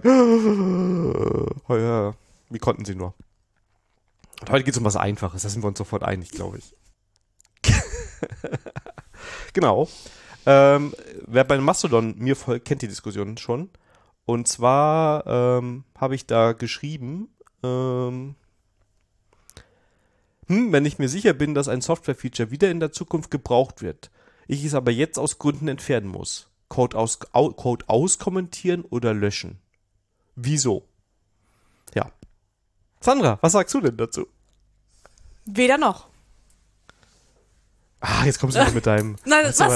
wie konnten sie nur? Und heute geht es um was Einfaches, da sind wir uns sofort einig, glaube ich. Genau. Wer bei Mastodon mir folgt, kennt die Diskussion schon. Und zwar habe ich da geschrieben, wenn ich mir sicher bin, dass ein Software-Feature wieder in der Zukunft gebraucht wird, ich es aber jetzt aus Gründen entfernen muss. Code auskommentieren oder löschen. Wieso? Ja. Sandra, was sagst du denn dazu? Weder noch. Jetzt kommst du noch mit deinem... Nein, ich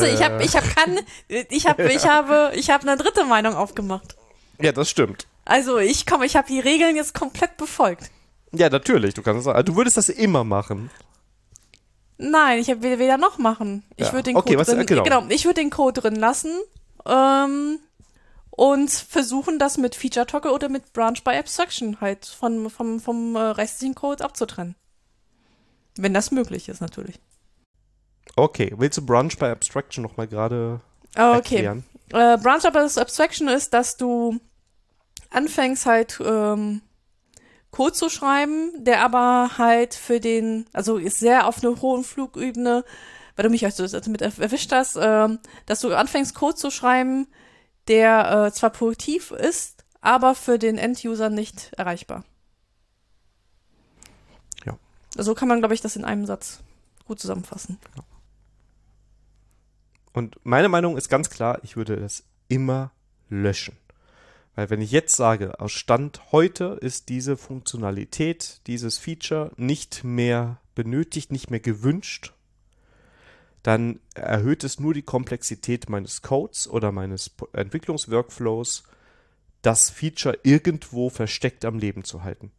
habe eine dritte Meinung aufgemacht. Ja, das stimmt. Also ich habe die Regeln jetzt komplett befolgt. Ja, natürlich. Du würdest das immer machen. Nein, ich habe weder noch machen. Ich würde den Code drin lassen und versuchen, das mit Feature Toggle oder mit Branch by Abstraction halt vom restlichen Code abzutrennen. Wenn das möglich ist, natürlich. Okay, willst du Branch by Abstraction nochmal gerade erklären? Branch by Abstraction ist, dass du anfängst halt Code zu schreiben, der aber halt also ist sehr auf einer hohen Flugebene, weil du mich also damit erwischt hast, dass du anfängst Code zu schreiben, der zwar produktiv ist, aber für den End-User nicht erreichbar. Ja. So kann man, glaube ich, das in einem Satz gut zusammenfassen. Ja. Und meine Meinung ist ganz klar, ich würde das immer löschen. Weil wenn ich jetzt sage, aus Stand heute ist diese Funktionalität, dieses Feature nicht mehr benötigt, nicht mehr gewünscht, dann erhöht es nur die Komplexität meines Codes oder meines Entwicklungsworkflows, das Feature irgendwo versteckt am Leben zu halten.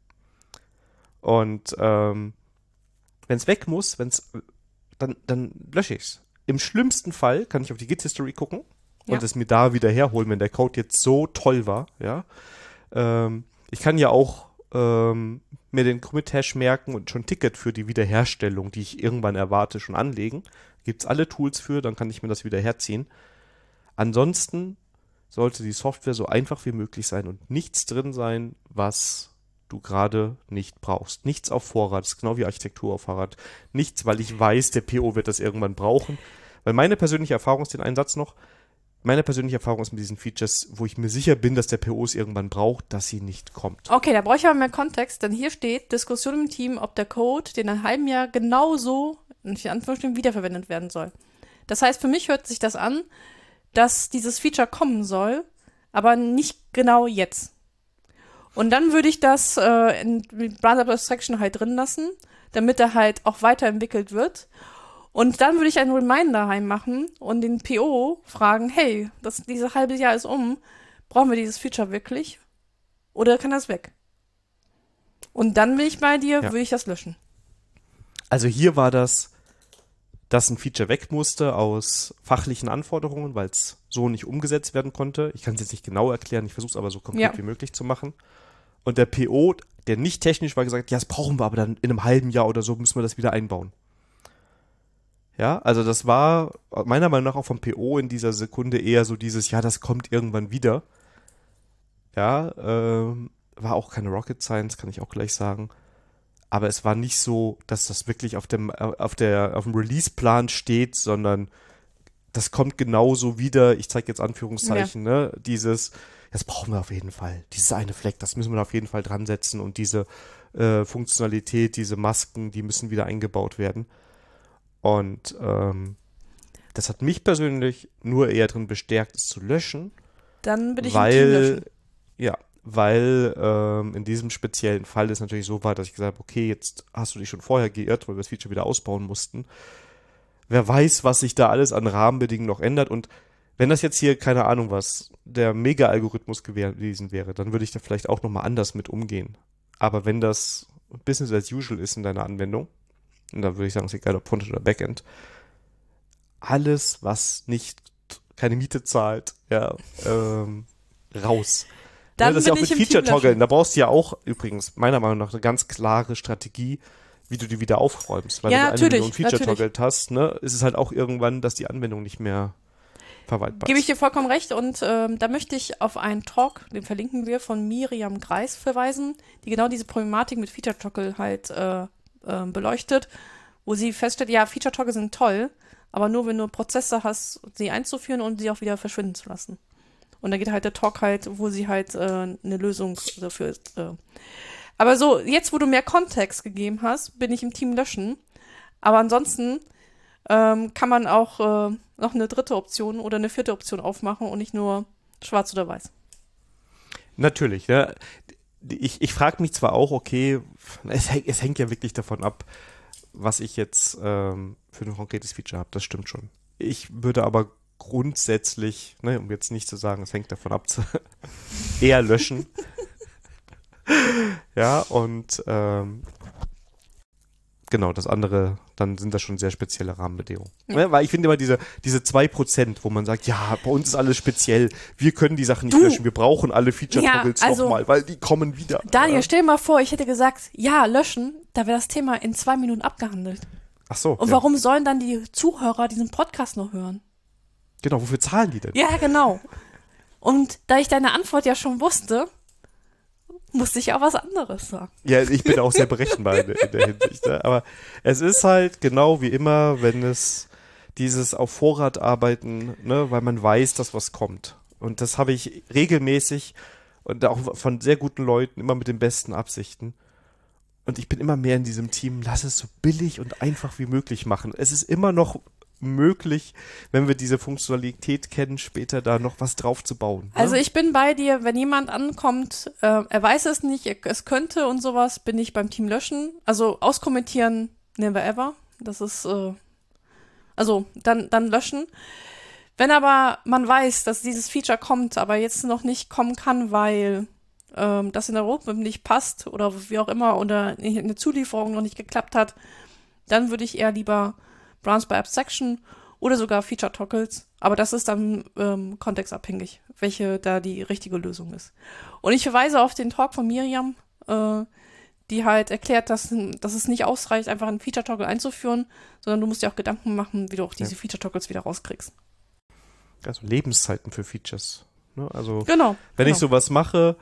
Und wenn es weg muss, dann lösche ich es. Im schlimmsten Fall kann ich auf die Git-History gucken und es mir da wieder herholen, wenn der Code jetzt so toll war. Ja, ich kann ja auch mir den Commit-Hash merken und schon ein Ticket für die Wiederherstellung, die ich irgendwann erwarte, schon anlegen. Gibt's alle Tools für, dann kann ich mir das wieder herziehen. Ansonsten sollte die Software so einfach wie möglich sein und nichts drin sein, was du gerade nicht brauchst. Nichts auf Vorrat, das ist genau wie Architektur auf Vorrat. Nichts, weil ich weiß, der PO wird das irgendwann brauchen. Weil meine persönliche Erfahrung ist, den einen Satz noch, meine persönliche Erfahrung ist mit diesen Features, wo ich mir sicher bin, dass der PO es irgendwann braucht, dass sie nicht kommt. Okay, da brauche ich aber mehr Kontext, denn hier steht Diskussion im Team, ob der Code in einem halben Jahr genauso in Anführungsstrichen wiederverwendet werden soll. Das heißt, für mich hört sich das an, dass dieses Feature kommen soll, aber nicht genau jetzt. Und dann würde ich das in Branch by Abstraction halt drin lassen, damit er halt auch weiterentwickelt wird. Und dann würde ich einen Reminder reinmachen und den PO fragen, hey, dieses halbe Jahr ist brauchen wir dieses Feature wirklich? Oder kann das weg? Und dann bin ich bei dir, würde ich das löschen. Also hier war dass ein Feature weg musste aus fachlichen Anforderungen, weil es so nicht umgesetzt werden konnte. Ich kann es jetzt nicht genau erklären, ich versuche es aber so konkret wie möglich zu machen. Und der PO, der nicht technisch war, gesagt, ja, das brauchen wir, aber dann in einem halben Jahr oder so müssen wir das wieder einbauen. Ja, also das war meiner Meinung nach auch vom PO in dieser Sekunde eher so dieses, ja, das kommt irgendwann wieder. Ja, war auch keine Rocket Science, kann ich auch gleich sagen. Aber es war nicht so, dass das wirklich auf dem Release-Plan steht, sondern das kommt genauso wieder, ich zeige jetzt Anführungszeichen, ne, das brauchen wir auf jeden Fall. Dieses eine Fleck, das müssen wir auf jeden Fall dran setzen und diese Funktionalität, diese Masken, die müssen wieder eingebaut werden. Und das hat mich persönlich nur eher drin bestärkt, es zu löschen. Dann bin ich im Team löschen. Ja, weil in diesem speziellen Fall es natürlich so war, dass ich gesagt habe, okay, jetzt hast du dich schon vorher geirrt, weil wir das Feature wieder ausbauen mussten. Wer weiß, was sich da alles an Rahmenbedingungen noch ändert. Und wenn das jetzt hier, keine Ahnung was, der Mega-Algorithmus gewesen wäre, dann würde ich da vielleicht auch nochmal anders mit umgehen. Aber wenn das Business as usual ist in deiner Anwendung, und da würde ich sagen, es ist egal, ob Frontend oder Backend, alles, was keine Miete zahlt, raus. Dann das ist ja auch mit Feature-Toggeln, da brauchst du ja auch übrigens meiner Meinung nach eine ganz klare Strategie, wie du die wieder aufräumst. Weil wenn du eine Million Feature-Toggelt hast, ne, ist es halt auch irgendwann, dass die Anwendung nicht mehr verwaltbar Gebe ich ist. dir vollkommen recht und da möchte ich auf einen Talk, den verlinken wir, von Miriam Greis verweisen, die genau diese Problematik mit Feature Toggle halt beleuchtet, wo sie feststellt, ja, Feature Toggle sind toll, aber nur wenn du Prozesse hast, sie einzuführen und sie auch wieder verschwinden zu lassen. Und da geht halt der Talk halt, wo sie halt eine Lösung dafür ist. Aber so, jetzt wo du mehr Kontext gegeben hast, bin ich im Team löschen. Aber ansonsten kann man auch noch eine dritte Option oder eine vierte Option aufmachen und nicht nur schwarz oder weiß. Natürlich, ne? Ich frage mich zwar auch, okay, es hängt ja wirklich davon ab, was ich jetzt für ein konkretes Feature habe, das stimmt schon. Ich würde aber grundsätzlich, ne, um jetzt nicht zu sagen, es hängt davon ab, eher löschen. Ja, und genau, das andere, dann sind das schon sehr spezielle Rahmenbedingungen. Ja. Weil ich finde immer diese 2%, wo man sagt, ja, bei uns ist alles speziell, wir können die Sachen nicht löschen, wir brauchen alle Feature-Toggles nochmal, weil die kommen wieder. Daniel, stell dir mal vor, ich hätte gesagt, ja, löschen, da wäre das Thema in 2 Minuten abgehandelt. Ach so. Und warum sollen dann die Zuhörer diesen Podcast noch hören? Genau, wofür zahlen die denn? Ja, genau. Und da ich deine Antwort ja schon wusste, musste ich auch was anderes sagen. Ja, ich bin auch sehr berechenbar in der Hinsicht. Ne? Aber es ist halt genau wie immer, wenn es dieses auf Vorrat arbeiten, ne, weil man weiß, dass was kommt. Und das habe ich regelmäßig und auch von sehr guten Leuten, immer mit den besten Absichten. Und ich bin immer mehr in diesem Team, lass es so billig und einfach wie möglich machen. Es ist immer noch möglich, wenn wir diese Funktionalität kennen, später da noch was drauf zu bauen. Ne? Also ich bin bei dir, wenn jemand ankommt, er weiß es nicht, es könnte und sowas, bin ich beim Team löschen. Also auskommentieren, never ever. Das ist, also dann löschen. Wenn aber man weiß, dass dieses Feature kommt, aber jetzt noch nicht kommen kann, weil das in der Roadmap nicht passt oder wie auch immer oder eine Zulieferung noch nicht geklappt hat, dann würde ich eher lieber Browse by Abstraction oder sogar Feature Toggles. Aber das ist dann kontextabhängig, welche da die richtige Lösung ist. Und ich verweise auf den Talk von Miriam, die halt erklärt, dass es nicht ausreicht, einfach einen Feature Toggle einzuführen, sondern du musst dir auch Gedanken machen, wie du auch diese Feature Toggles wieder rauskriegst. Also Lebenszeiten für Features. Ne? Also Genau. Wenn ich sowas mache,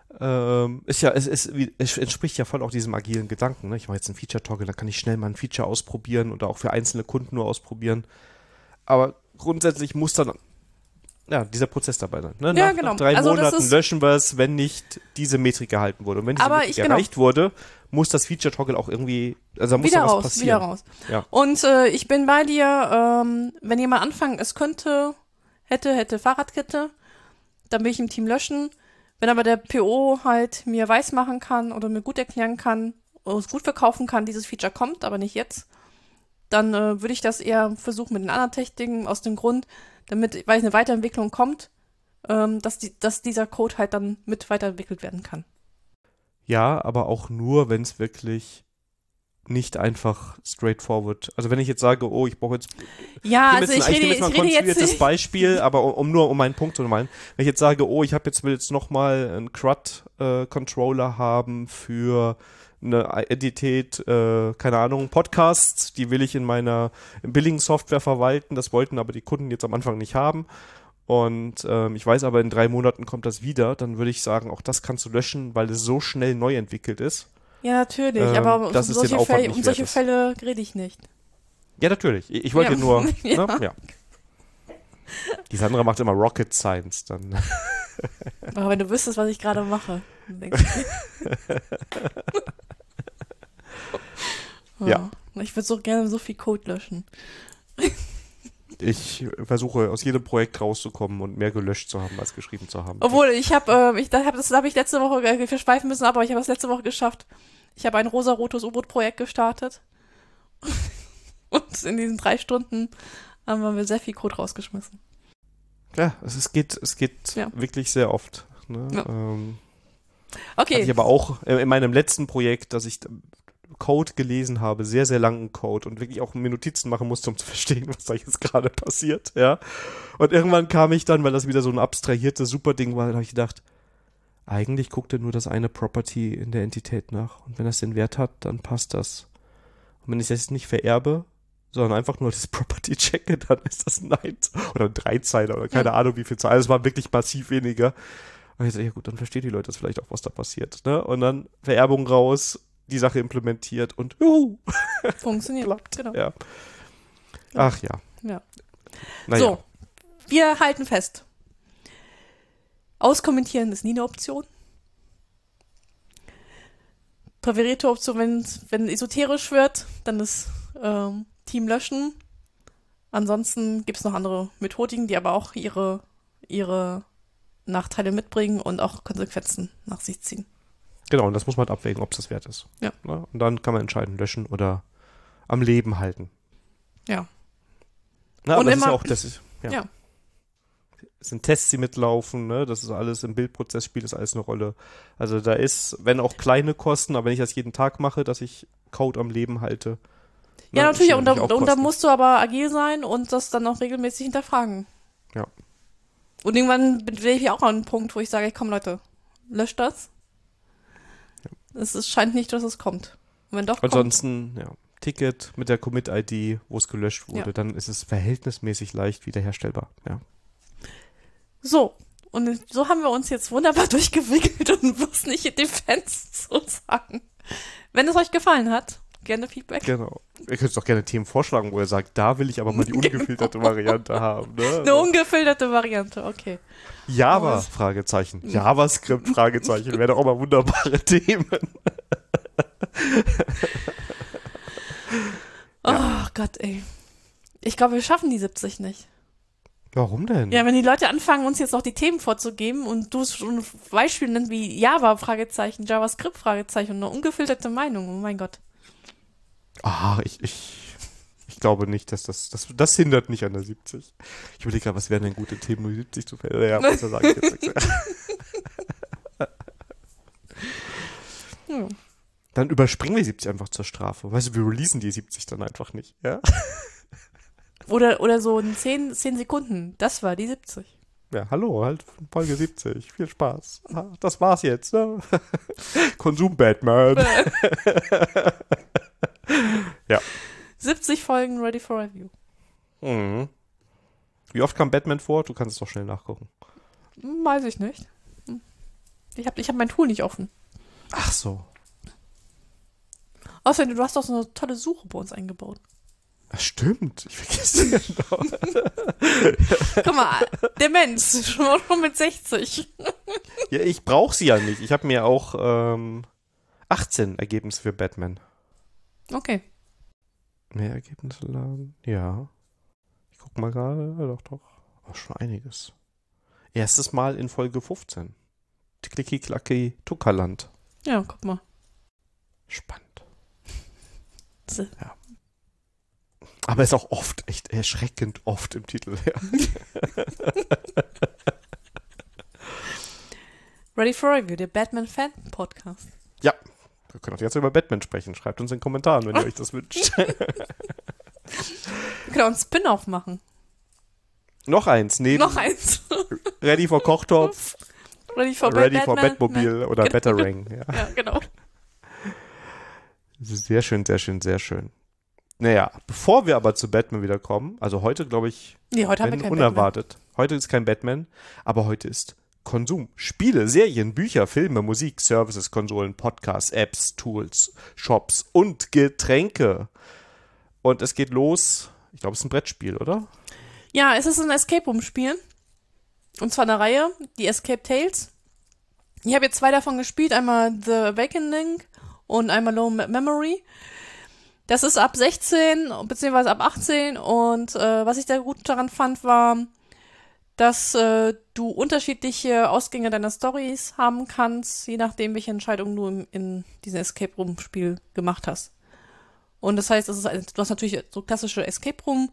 es entspricht ja voll auch diesem agilen Gedanken. Ne? Ich mache jetzt einen Feature-Toggle, dann kann ich schnell mal ein Feature ausprobieren oder auch für einzelne Kunden nur ausprobieren. Aber grundsätzlich muss dann dieser Prozess dabei sein. Ne? Ja, genau. Nach 3 Also Monaten löschen wir es, wenn nicht diese Metrik gehalten wurde. Und wenn diese Metrik erreicht wurde, muss das Feature-Toggle auch irgendwie, also da muss da was passieren. Wieder raus. Ja. Und ich bin bei dir, wenn jemand anfangen, es könnte, hätte Fahrradkette, dann will ich im Team löschen. Wenn aber der PO halt mir weismachen kann oder mir gut erklären kann oder es gut verkaufen kann, dieses Feature kommt, aber nicht jetzt, dann würde ich das eher versuchen mit den anderen Techniken aus dem Grund, damit, weil eine Weiterentwicklung kommt, dass dieser Code halt dann mit weiterentwickelt werden kann. Ja, aber auch nur, wenn es wirklich nicht einfach straightforward. Also wenn ich jetzt sage, oh, ich brauche jetzt ich rede jetzt ein konstruiertes Beispiel, aber um meinen Punkt zu meinen, wenn ich jetzt sage, oh, ich will jetzt nochmal einen CRUD-Controller haben für eine Entität, keine Ahnung, Podcasts, die will ich in meiner Billing-Software verwalten, das wollten aber die Kunden jetzt am Anfang nicht haben. Und ich weiß aber, in 3 Monaten kommt das wieder, dann würde ich sagen, auch das kannst du löschen, weil es so schnell neu entwickelt ist. Ja, natürlich, aber um solche Fälle rede ich nicht. Ja, natürlich. Ich wollte nur, ja. Ne? Ja. Die Sandra macht immer Rocket Science dann. Aber wenn du wüsstest, was ich gerade mache. Ja. Ich würde so gerne so viel Code löschen. Ich versuche aus jedem Projekt rauszukommen und mehr gelöscht zu haben, als geschrieben zu haben. Obwohl, das habe ich letzte Woche verschweifen müssen, aber ich habe es letzte Woche geschafft. Ich habe ein rosa-rotes U-Boot-Projekt gestartet. Und in diesen 3 Stunden haben wir sehr viel Code rausgeschmissen. Ja, es geht wirklich sehr oft. Ne? Ja. Okay. Hatte ich aber auch in meinem letzten Projekt, dass ich Code gelesen habe, sehr, sehr langen Code und wirklich auch mir Notizen machen musste, um zu verstehen, was da jetzt gerade passiert, ja. Und irgendwann kam ich dann, weil das wieder so ein abstrahiertes Superding war, da habe ich gedacht, eigentlich guckt er nur das eine Property in der Entität nach und wenn das den Wert hat, dann passt das. Und wenn ich das jetzt nicht vererbe, sondern einfach nur das Property checke, dann ist das ein oder ein Dreizeiler oder keine Ahnung wie viel Zahl. Also es war wirklich massiv weniger. Und ich so, ja gut, dann verstehen die Leute das vielleicht auch, was da passiert. Ne? Und dann Vererbung raus, die Sache implementiert und funktioniert. klappt. Genau. Ja. Ach ja. Ja. Naja. So, wir halten fest. Auskommentieren ist nie eine Option. Präferierte Option, wenn esoterisch wird, dann ist Team löschen. Ansonsten gibt es noch andere Methodiken, die aber auch ihre Nachteile mitbringen und auch Konsequenzen nach sich ziehen. Genau, und das muss man halt abwägen, ob es das wert ist. Ja. Ne? Und dann kann man entscheiden, löschen oder am Leben halten. Ja. Na, aber Und das immer, ist ja auch, das ist, ja. Es sind Tests, die mitlaufen, ne? Das ist alles im Bildprozess, spielt das alles eine Rolle. Also da ist, wenn auch kleine Kosten, aber wenn ich das jeden Tag mache, dass ich Code am Leben halte. Ja, natürlich, und da Kosten. musst du aber agil sein und das dann auch regelmäßig hinterfragen. Ja. Und irgendwann bin ich auch an einem Punkt, wo ich sage, komm Leute, löscht das. Ja. Es scheint nicht, dass es kommt. Und wenn doch Ansonsten, ja, Ticket mit der Commit-ID, wo es gelöscht wurde, dann ist es verhältnismäßig leicht wiederherstellbar. Ja. So, und so haben wir uns jetzt wunderbar durchgewickelt und was nicht in Defense zu sagen. Wenn es euch gefallen hat, gerne Feedback. Genau. Ihr könnt doch gerne Themen vorschlagen, wo ihr sagt, da will ich aber mal die ungefilterte Variante haben. Ne? Eine ungefilterte Variante, okay. Java, Fragezeichen. JavaScript, Fragezeichen. Wären doch auch mal wunderbare Themen. Oh Gott, ey. Ich glaube, wir schaffen die 70 nicht. Warum denn? Ja, wenn die Leute anfangen, uns jetzt noch die Themen vorzugeben und du schon Beispiele nennst wie Java, Fragezeichen, JavaScript, Fragezeichen und eine ungefilterte Meinung, oh mein Gott. Ich glaube nicht, dass das hindert nicht an der 70. Ich überlege gerade, was wären denn gute Themen, um die 70 zu fällen? Ja, was sage ich jetzt nichts. Ja. Dann überspringen wir 70 einfach zur Strafe. Weißt du, wir releasen die 70 dann einfach nicht, ja? Oder so in 10 Sekunden. Das war die 70. Ja, hallo, halt Folge 70. Viel Spaß. Das war's jetzt, ne? Konsum Batman. Ja. 70 Folgen ready for review. Mhm. Wie oft kam Batman vor? Du kannst es doch schnell nachgucken. Weiß ich nicht. Ich hab mein Tool nicht offen. Ach so. Außerdem, du hast doch so eine tolle Suche bei uns eingebaut. Das stimmt. Ich vergesse den noch. Guck mal, der Mensch, schon mit 60. Ja, ich brauche sie ja nicht. Ich habe mir auch 18 Ergebnisse für Batman. Okay. Mehr Ergebnisse laden? Ja. Ich guck mal gerade. Doch. Oh, schon einiges. Erstes Mal in Folge 15. Klicki, klacki, Tuckerland. Ja, guck mal. Spannend. So. Ja. Aber ist auch oft, echt erschreckend oft im Titel. Ja. Ready for Review, der Batman-Fan-Podcast. Ja. Wir können auch jetzt über Batman sprechen. Schreibt uns in den Kommentaren, wenn ihr euch das wünscht. Wir können auch einen Spin-Off machen. Noch eins. Noch eins. Ready for Kochtopf. Ready for Batmobil oder Genau. Batarang. Ja. Ja, genau. Sehr schön, sehr schön, sehr schön. Naja, bevor wir aber zu Batman wieder kommen, also heute glaube ich, Nee, heute haben wir kein unerwartet. Heute ist kein Batman, aber heute ist Konsum. Spiele, Serien, Bücher, Filme, Musik, Services, Konsolen, Podcasts, Apps, Tools, Shops und Getränke. Und es geht los, ich glaube, es ist ein Brettspiel, oder? Ja, es ist ein Escape-Room-Spiel. Und zwar eine Reihe, die Escape Tales. Ich habe jetzt 2 davon gespielt, einmal The Awakening und einmal Low Memory. Das ist ab 16 beziehungsweise ab 18 und was ich da gut daran fand, war, dass du unterschiedliche Ausgänge deiner Storys haben kannst, je nachdem, welche Entscheidung du in diesem Escape Room Spiel gemacht hast. Und das heißt, du hast natürlich so klassische Escape Room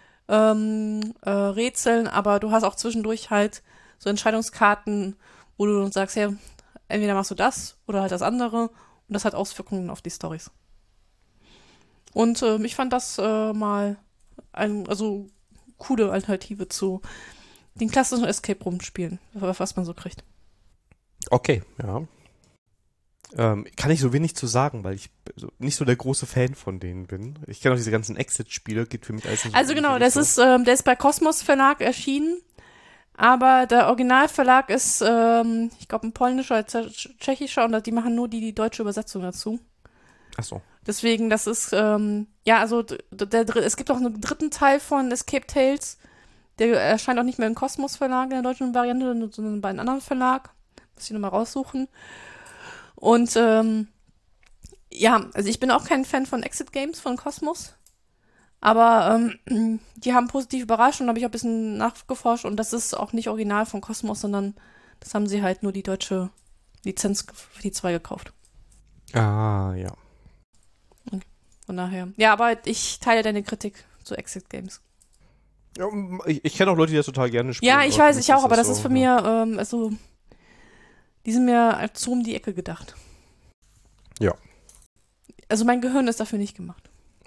Rätseln, aber du hast auch zwischendurch halt so Entscheidungskarten, wo du sagst, ja, entweder machst du das oder halt das andere und das hat Auswirkungen auf die Storys. Und ich fand das mal also coole Alternative zu den klassischen Escape Room Spielen, was man so kriegt. Okay, ja. Kann ich so wenig zu sagen, weil ich nicht so der große Fan von denen bin. Ich kenne auch diese ganzen Exit-Spiele, geht für mich alles nicht so. Also genau, der ist bei Kosmos Verlag erschienen, aber der Originalverlag ist, ich glaube, ein polnischer oder tschechischer und die machen nur die deutsche Übersetzung dazu. Ach so. Deswegen, das ist, also es gibt auch einen dritten Teil von Escape Tales, der erscheint auch nicht mehr im Kosmos Verlag in der deutschen Variante, sondern bei einem anderen Verlag. Muss ich nochmal raussuchen. Und also ich bin auch kein Fan von Exit Games von Kosmos, aber die haben positiv überrascht und habe ich auch ein bisschen nachgeforscht und das ist auch nicht original von Kosmos, sondern das haben sie halt nur die deutsche Lizenz für die 2 gekauft. Ah, ja. Von daher. Ja, aber ich teile deine Kritik zu Exit Games. Ja, ich kenne auch Leute, die das total gerne spielen. Ja, ich weiß, ich auch, aber das so, ist für mir, also, die sind mir zu um die Ecke gedacht. Ja. Also mein Gehirn ist dafür nicht gemacht.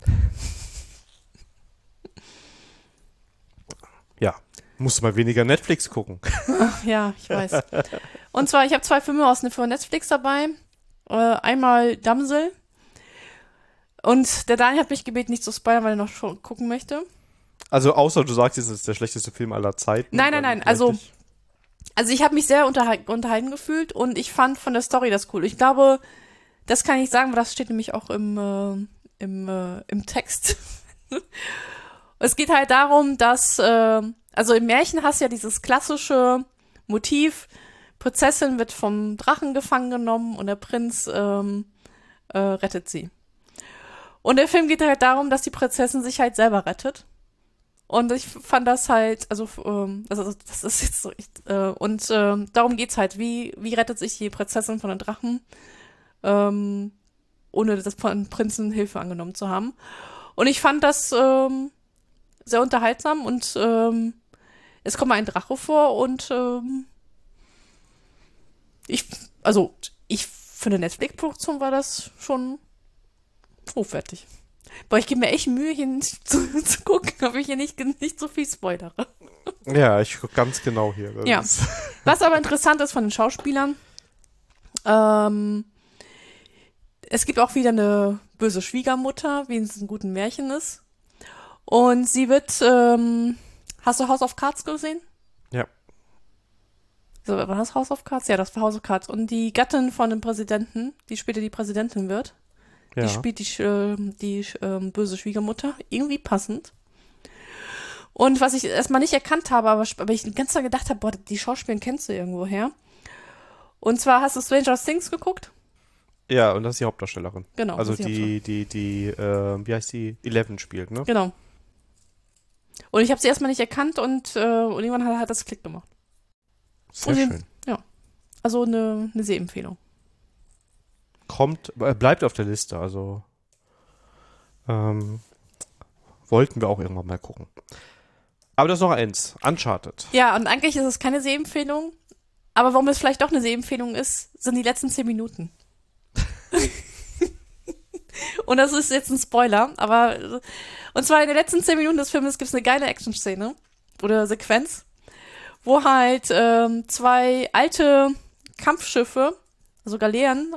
Ja, musst du mal weniger Netflix gucken. Ja, ich weiß. Und zwar, ich habe 2 Filme von Netflix dabei. Einmal Damsel. Und der Daniel hat mich gebeten, nicht zu spoilern, weil er noch schon gucken möchte. Also außer du sagst, es ist der schlechteste Film aller Zeiten. Nein. Also ich habe mich sehr unterhalten gefühlt und ich fand von der Story das cool. Ich glaube, das kann ich sagen, weil das steht nämlich auch im Text. Es geht halt darum, dass, also im Märchen hast du ja dieses klassische Motiv, Prinzessin wird vom Drachen gefangen genommen und der Prinz rettet sie. Und der Film geht halt darum, dass die Prinzessin sich halt selber rettet. Und ich fand das halt, also das ist jetzt so echt, darum geht's halt, wie rettet sich die Prinzessin von den Drachen, ohne das von Prinzen Hilfe angenommen zu haben. Und ich fand das sehr unterhaltsam und es kommt mal ein Drache vor und für eine Netflix-Produktion war das schon hochwertig. Boah, ich gebe mir echt Mühe, hier zu gucken, ob ich hier nicht so viel spoilere. Ja, ich gucke ganz genau hier. Ja. Was aber interessant ist von den Schauspielern, es gibt auch wieder eine böse Schwiegermutter, wie es in guten Märchen ist. Und sie wird, hast du House of Cards gesehen? Ja. So, war das House of Cards? Ja, das war House of Cards. Und die Gattin von dem Präsidenten, die später die Präsidentin wird, Ja. die spielt die böse Schwiegermutter. Irgendwie passend. Und was ich erstmal nicht erkannt habe, aber ich die ganze Zeit gedacht habe, boah, die Schauspielerin kennst du irgendwo her. Und zwar hast du Stranger Things geguckt? Ja, und das ist die Hauptdarstellerin. Genau. Also das ist die wie heißt die? Eleven spielt, ne? Genau. Und ich habe sie erstmal nicht erkannt und irgendwann hat das Klick gemacht. Sehr schön. Ja. Also eine Sehempfehlung. Bleibt auf der Liste, also wollten wir auch irgendwann mal gucken. Aber das ist noch eins, Uncharted. Ja, und eigentlich ist es keine Sehempfehlung, aber warum es vielleicht doch eine Sehempfehlung ist, sind die letzten 10 Minuten. Und das ist jetzt ein Spoiler, aber und zwar in den letzten 10 Minuten des Films gibt es eine geile Action-Szene oder Sequenz, wo halt 2 alte Kampfschiffe, also Galeeren,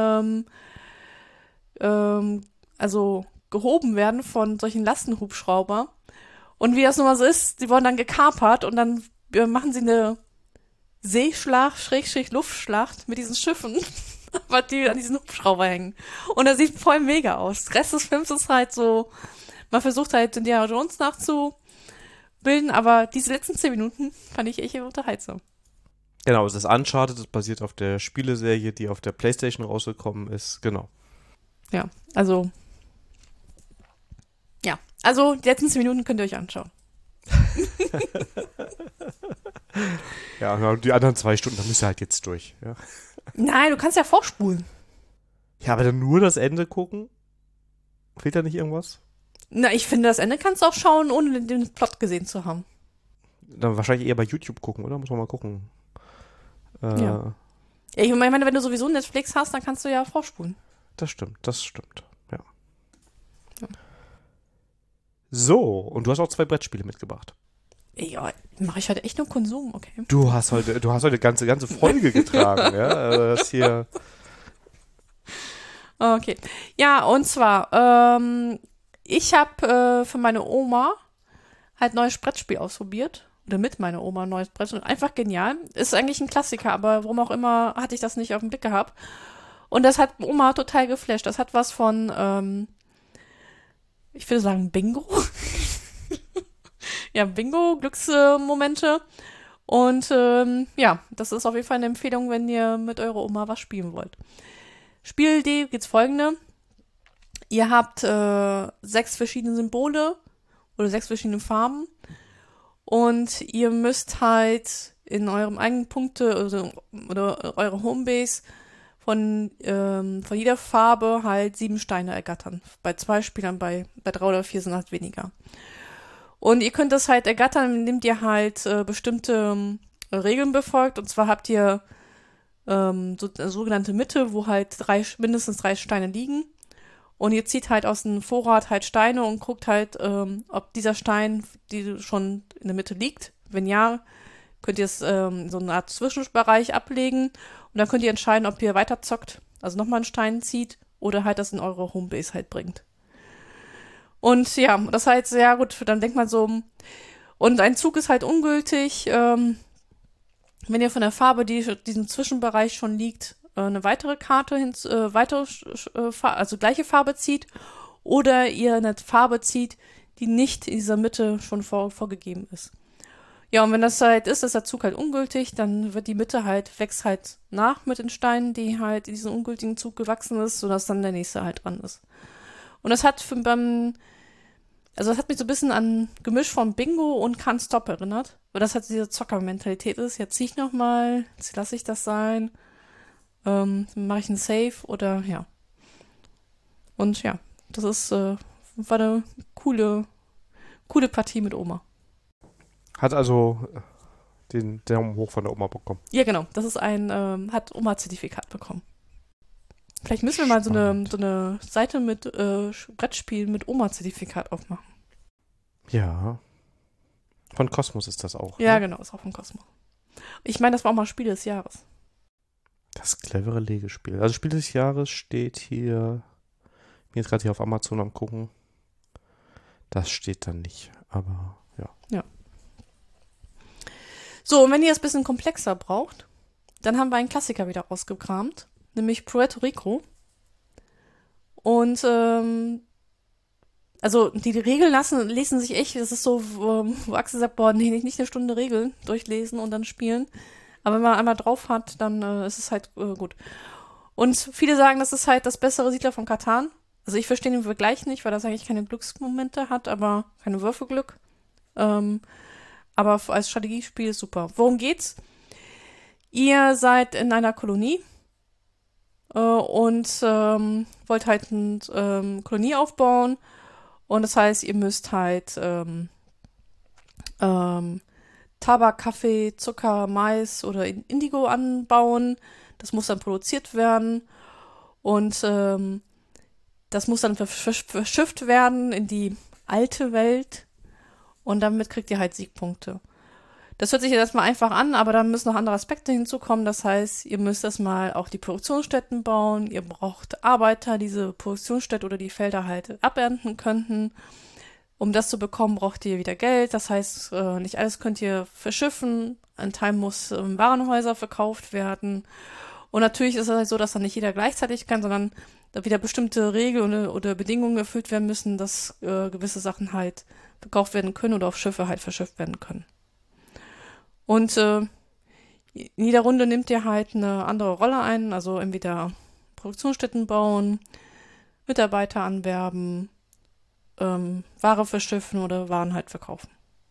also gehoben werden von solchen Lastenhubschrauber. Und wie das nun mal so ist, die wurden dann gekapert und dann machen sie eine Seeschlacht, / Luftschlacht mit diesen Schiffen, weil die an diesen Hubschrauber hängen. Und das sieht voll mega aus. Der Rest des Films ist halt so, man versucht halt Indiana Jones nachzubilden, aber diese letzten 10 Minuten fand ich echt unterhaltsam. Genau, es ist Uncharted, das basiert auf der Spieleserie, die auf der PlayStation rausgekommen ist, genau. Ja, also die letzten 10 Minuten könnt ihr euch anschauen. Ja, die anderen 2 Stunden, da müsst ihr halt jetzt durch. Ja. Nein, du kannst ja vorspulen. Ja, aber dann nur das Ende gucken? Fehlt da nicht irgendwas? Na, ich finde, das Ende kannst du auch schauen, ohne den Plot gesehen zu haben. Dann wahrscheinlich eher bei YouTube gucken, oder? Muss man mal gucken. Ja. Ich meine, wenn du sowieso Netflix hast, dann kannst du ja vorspulen. Das stimmt, ja. So, und du hast auch 2 Brettspiele mitgebracht. Ja, mache ich heute echt nur Konsum, okay. Du hast heute ganze Folge getragen, ja. Das hier. Okay. Ja, und zwar, ich habe für meine Oma halt ein neues Brettspiel ausprobiert. Oder mit meiner Oma ein neues Brettspiel. Einfach genial. Ist eigentlich ein Klassiker, aber warum auch immer hatte ich das nicht auf den Blick gehabt. Und das hat Oma total geflasht. Das hat was von, ich würde sagen, Bingo. Ja, Bingo, Glücksmomente. Und ja, das ist auf jeden Fall eine Empfehlung, wenn ihr mit eurer Oma was spielen wollt. Spielidee geht's folgende. Ihr habt 6 verschiedene Symbole oder 6 verschiedene Farben und ihr müsst halt in eurem eigenen Punkte oder eure Homebase von jeder Farbe halt 7 Steine ergattern. Bei 2 Spielern, bei 3 oder 4 sind halt weniger. Und ihr könnt das halt ergattern, indem ihr halt bestimmte Regeln befolgt. Und zwar habt ihr so eine sogenannte Mitte, wo halt mindestens 3 Steine liegen. Und ihr zieht halt aus dem Vorrat halt Steine und guckt halt, ob dieser Stein, die schon in der Mitte liegt. Wenn ja, könnt ihr es so eine Art Zwischenbereich ablegen. Und dann könnt ihr entscheiden, ob ihr weiterzockt, also nochmal einen Stein zieht oder halt das in eure Homebase halt bringt. Und ja, das heißt, sehr gut, dann denkt man so, und ein Zug ist halt ungültig, wenn ihr von der Farbe, die diesem Zwischenbereich schon liegt, eine weitere Karte, also gleiche Farbe zieht, oder ihr eine Farbe zieht, die nicht in dieser Mitte schon vorgegeben ist. Ja, und wenn das halt ist der Zug halt ungültig, dann wird die Mitte halt, wächst halt nach mit den Steinen, die halt in diesem ungültigen Zug gewachsen ist, sodass dann der nächste halt dran ist. Und das hat das hat mich so ein bisschen an Gemisch von Bingo und Can't Stop erinnert. Weil das halt diese Zocker-Mentalität ist. Jetzt ziehe ich nochmal, jetzt lasse ich das sein. Dann mache ich einen Save oder ja. Und ja, das ist, war eine coole Partie mit Oma. Hat also den Daumen hoch von der Oma bekommen. Ja, genau. Das ist hat Oma-Zertifikat bekommen. Vielleicht müssen wir mal so eine Seite mit Brettspielen mit Oma-Zertifikat aufmachen. Ja. Von Kosmos ist das auch. Ja, ne? genau, ist auch von Cosmo. Ich meine, das war auch mal Spiel des Jahres. Das clevere Legespiel. Also Spiel des Jahres steht hier. Ich bin jetzt gerade hier auf Amazon am gucken. Das steht dann nicht, aber ja. Ja. So, und wenn ihr es ein bisschen komplexer braucht, dann haben wir einen Klassiker wieder rausgekramt, nämlich Puerto Rico. Und also die Regeln lesen sich echt, das ist so, wo Axel sagt, boah, nee, nicht eine Stunde Regeln durchlesen und dann spielen. Aber wenn man einmal drauf hat, dann ist es halt gut. Und viele sagen, das ist halt das bessere Siedler von Catan. Also ich verstehe den Vergleich nicht, weil das eigentlich keine Glücksmomente hat, aber keine Würfelglück. Aber als Strategiespiel ist super. Worum geht's? Ihr seid in einer Kolonie und wollt halt eine Kolonie aufbauen. Und das heißt, ihr müsst halt Tabak, Kaffee, Zucker, Mais oder Indigo anbauen. Das muss dann produziert werden. Und das muss dann verschifft werden in die alte Welt. Und damit kriegt ihr halt Siegpunkte. Das hört sich jetzt erstmal einfach an, aber da müssen noch andere Aspekte hinzukommen. Das heißt, ihr müsst erstmal auch die Produktionsstätten bauen. Ihr braucht Arbeiter, die diese Produktionsstätte oder die Felder halt abernten könnten. Um das zu bekommen, braucht ihr wieder Geld. Das heißt, nicht alles könnt ihr verschiffen. Ein Teil muss in Warenhäuser verkauft werden. Und natürlich ist es halt so, dass dann nicht jeder gleichzeitig kann, sondern da wieder bestimmte Regeln oder Bedingungen erfüllt werden müssen, dass gewisse Sachen halt verkauft werden können oder auf Schiffe halt verschifft werden können. Und in jeder Runde nehmt ihr halt eine andere Rolle ein, also entweder Produktionsstätten bauen, Mitarbeiter anwerben, Ware verschiffen oder Waren halt verkaufen.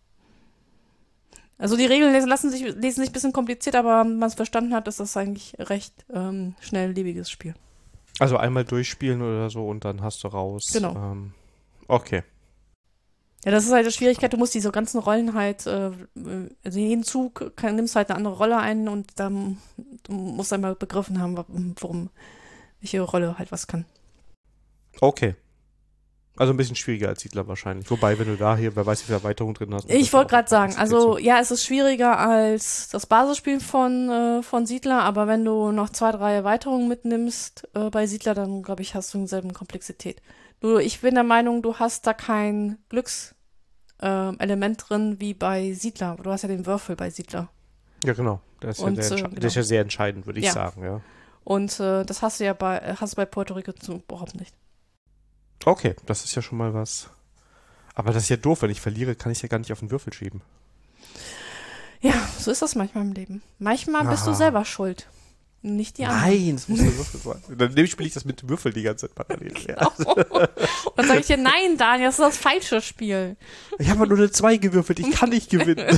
Also die Regeln lesen sich ein bisschen kompliziert, aber wenn man es verstanden hat, ist das eigentlich recht schnelllebiges Spiel. Also einmal durchspielen oder so und dann hast du raus. Genau. Okay. Ja, das ist halt die Schwierigkeit, du musst diese ganzen Rollen halt, also jeden Zug nimmst halt eine andere Rolle ein und dann du musst einmal begriffen haben, welche Rolle halt was kann. Okay. Also ein bisschen schwieriger als Siedler wahrscheinlich. Wobei, wenn du da hier, wer weiß, wie viele Erweiterungen drin hast. Ich wollte gerade sagen, also ja, es ist schwieriger als das Basisspiel von Siedler, aber wenn du noch 2, 3 Erweiterungen mitnimmst bei Siedler, dann glaube ich, hast du dieselben Komplexität. Nur ich bin der Meinung, du hast da kein Glückselement drin wie bei Siedler. Du hast ja den Würfel bei Siedler. Ja, genau. Der ist, Und, ja, genau. der ist ja sehr entscheidend, würde ich Ja. sagen, ja. Und das hast du ja bei Puerto Rico überhaupt nicht. Okay, das ist ja schon mal was. Aber das ist ja doof, wenn ich verliere, kann ich ja gar nicht auf den Würfel schieben. Ja, so ist das manchmal im Leben. Manchmal bist du selber schuld. Nicht die anderen. Nein, das muss der Würfel sein. Dann spiele ich das mit dem Würfel die ganze Zeit parallel. Ja. Und dann sage ich dir, nein, Daniel, das ist das falsche Spiel. Ich habe nur eine 2 gewürfelt, ich kann nicht gewinnen.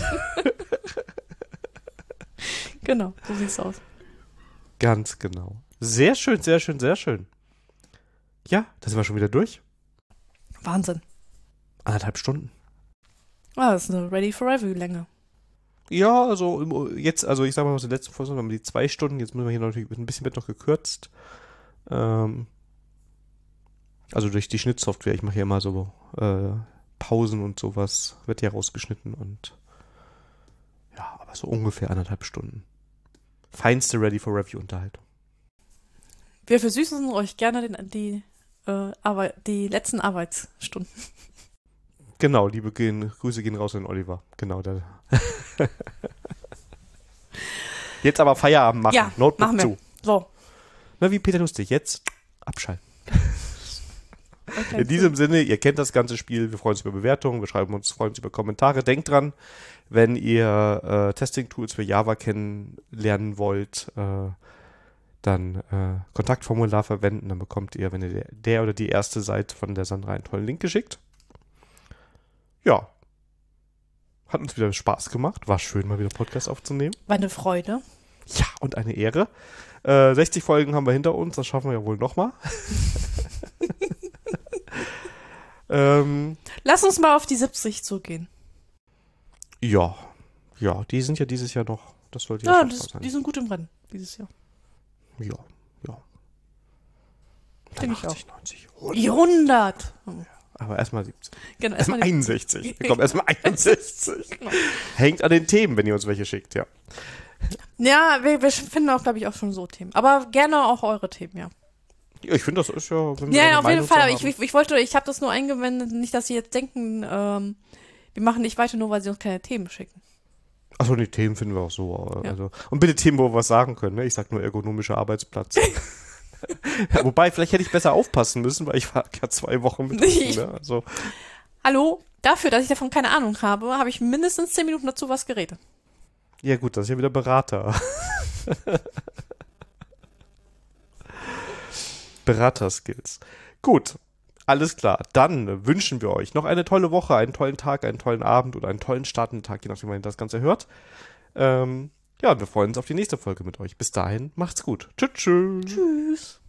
Genau, so sieht's aus. Ganz genau. Sehr schön, sehr schön, sehr schön. Ja, da sind wir schon wieder durch. Wahnsinn. 1,5 Stunden. Ah, das ist eine Ready-for-Review-Länge. Ja, also jetzt, also ich sag mal, aus der letzten Folge haben wir die 2 Stunden, jetzt müssen wir hier natürlich ein bisschen wird noch gekürzt. Also durch die Schnittsoftware, ich mache hier immer so Pausen und sowas, wird hier rausgeschnitten und ja, aber so ungefähr 1,5 Stunden. Feinste Ready-for-Review-Unterhaltung. Wir versüßen euch gerne die letzten Arbeitsstunden. Genau, Grüße gehen raus an Oliver. Genau, da. Jetzt aber Feierabend machen. Ja, Notebook machen wir. zu. So. Na, wie Peter Lustig, jetzt abschalten. Okay, In diesem Sinne, ihr kennt das ganze Spiel, wir freuen uns über Bewertungen, wir freuen uns über Kommentare. Denkt dran, wenn ihr Testing-Tools für Java kennenlernen wollt, dann Kontaktformular verwenden, dann bekommt ihr, wenn ihr der oder die erste Seite von der Sandra einen tollen Link geschickt. Ja. Hat uns wieder Spaß gemacht. War schön, mal wieder Podcast aufzunehmen. War eine Freude. Ja, und eine Ehre. 60 Folgen haben wir hinter uns, das schaffen wir ja wohl nochmal. Lass uns mal auf die 70 zugehen. Ja, die sind ja dieses Jahr noch, das sollte Ja, schon sein. die sind gut im Rennen dieses Jahr. Ja. Denke ich auch. 80, 90, 100. Aber erstmal 70. Genau, Erstmal 61. Wir kommen erstmal 61. Genau. Hängt an den Themen, wenn ihr uns welche schickt, ja. Ja, wir finden auch, glaube ich, auch schon so Themen. Aber gerne auch eure Themen, ja. Ja, ich finde, das ist ja... Wenn wir Ja, eine auf jeden Meinung Fall. zu haben. Ich habe das nur eingewendet, nicht, dass sie jetzt denken, wir machen nicht weiter, nur weil sie uns keine Themen schicken. Achso, die Themen finden wir auch so. Ja. Also. Und bitte Themen, wo wir was sagen können. Ne? Ich sag nur ergonomischer Arbeitsplatz. Ja, wobei, vielleicht hätte ich besser aufpassen müssen, weil ich war ja 2 Wochen mit. Ne? Also, Hallo? Dafür, dass ich davon keine Ahnung habe, habe ich mindestens 10 Minuten dazu was geredet. ja gut, das ist ja wieder Berater. Berater-Skills. Gut, alles klar. Dann wünschen wir euch noch eine tolle Woche, einen tollen Tag, einen tollen Abend oder einen tollen Start in den Tag, je nachdem, wann ihr das Ganze hört. Ja, wir freuen uns auf die nächste Folge mit euch. Bis dahin, macht's gut. Tschüss. Tschüss.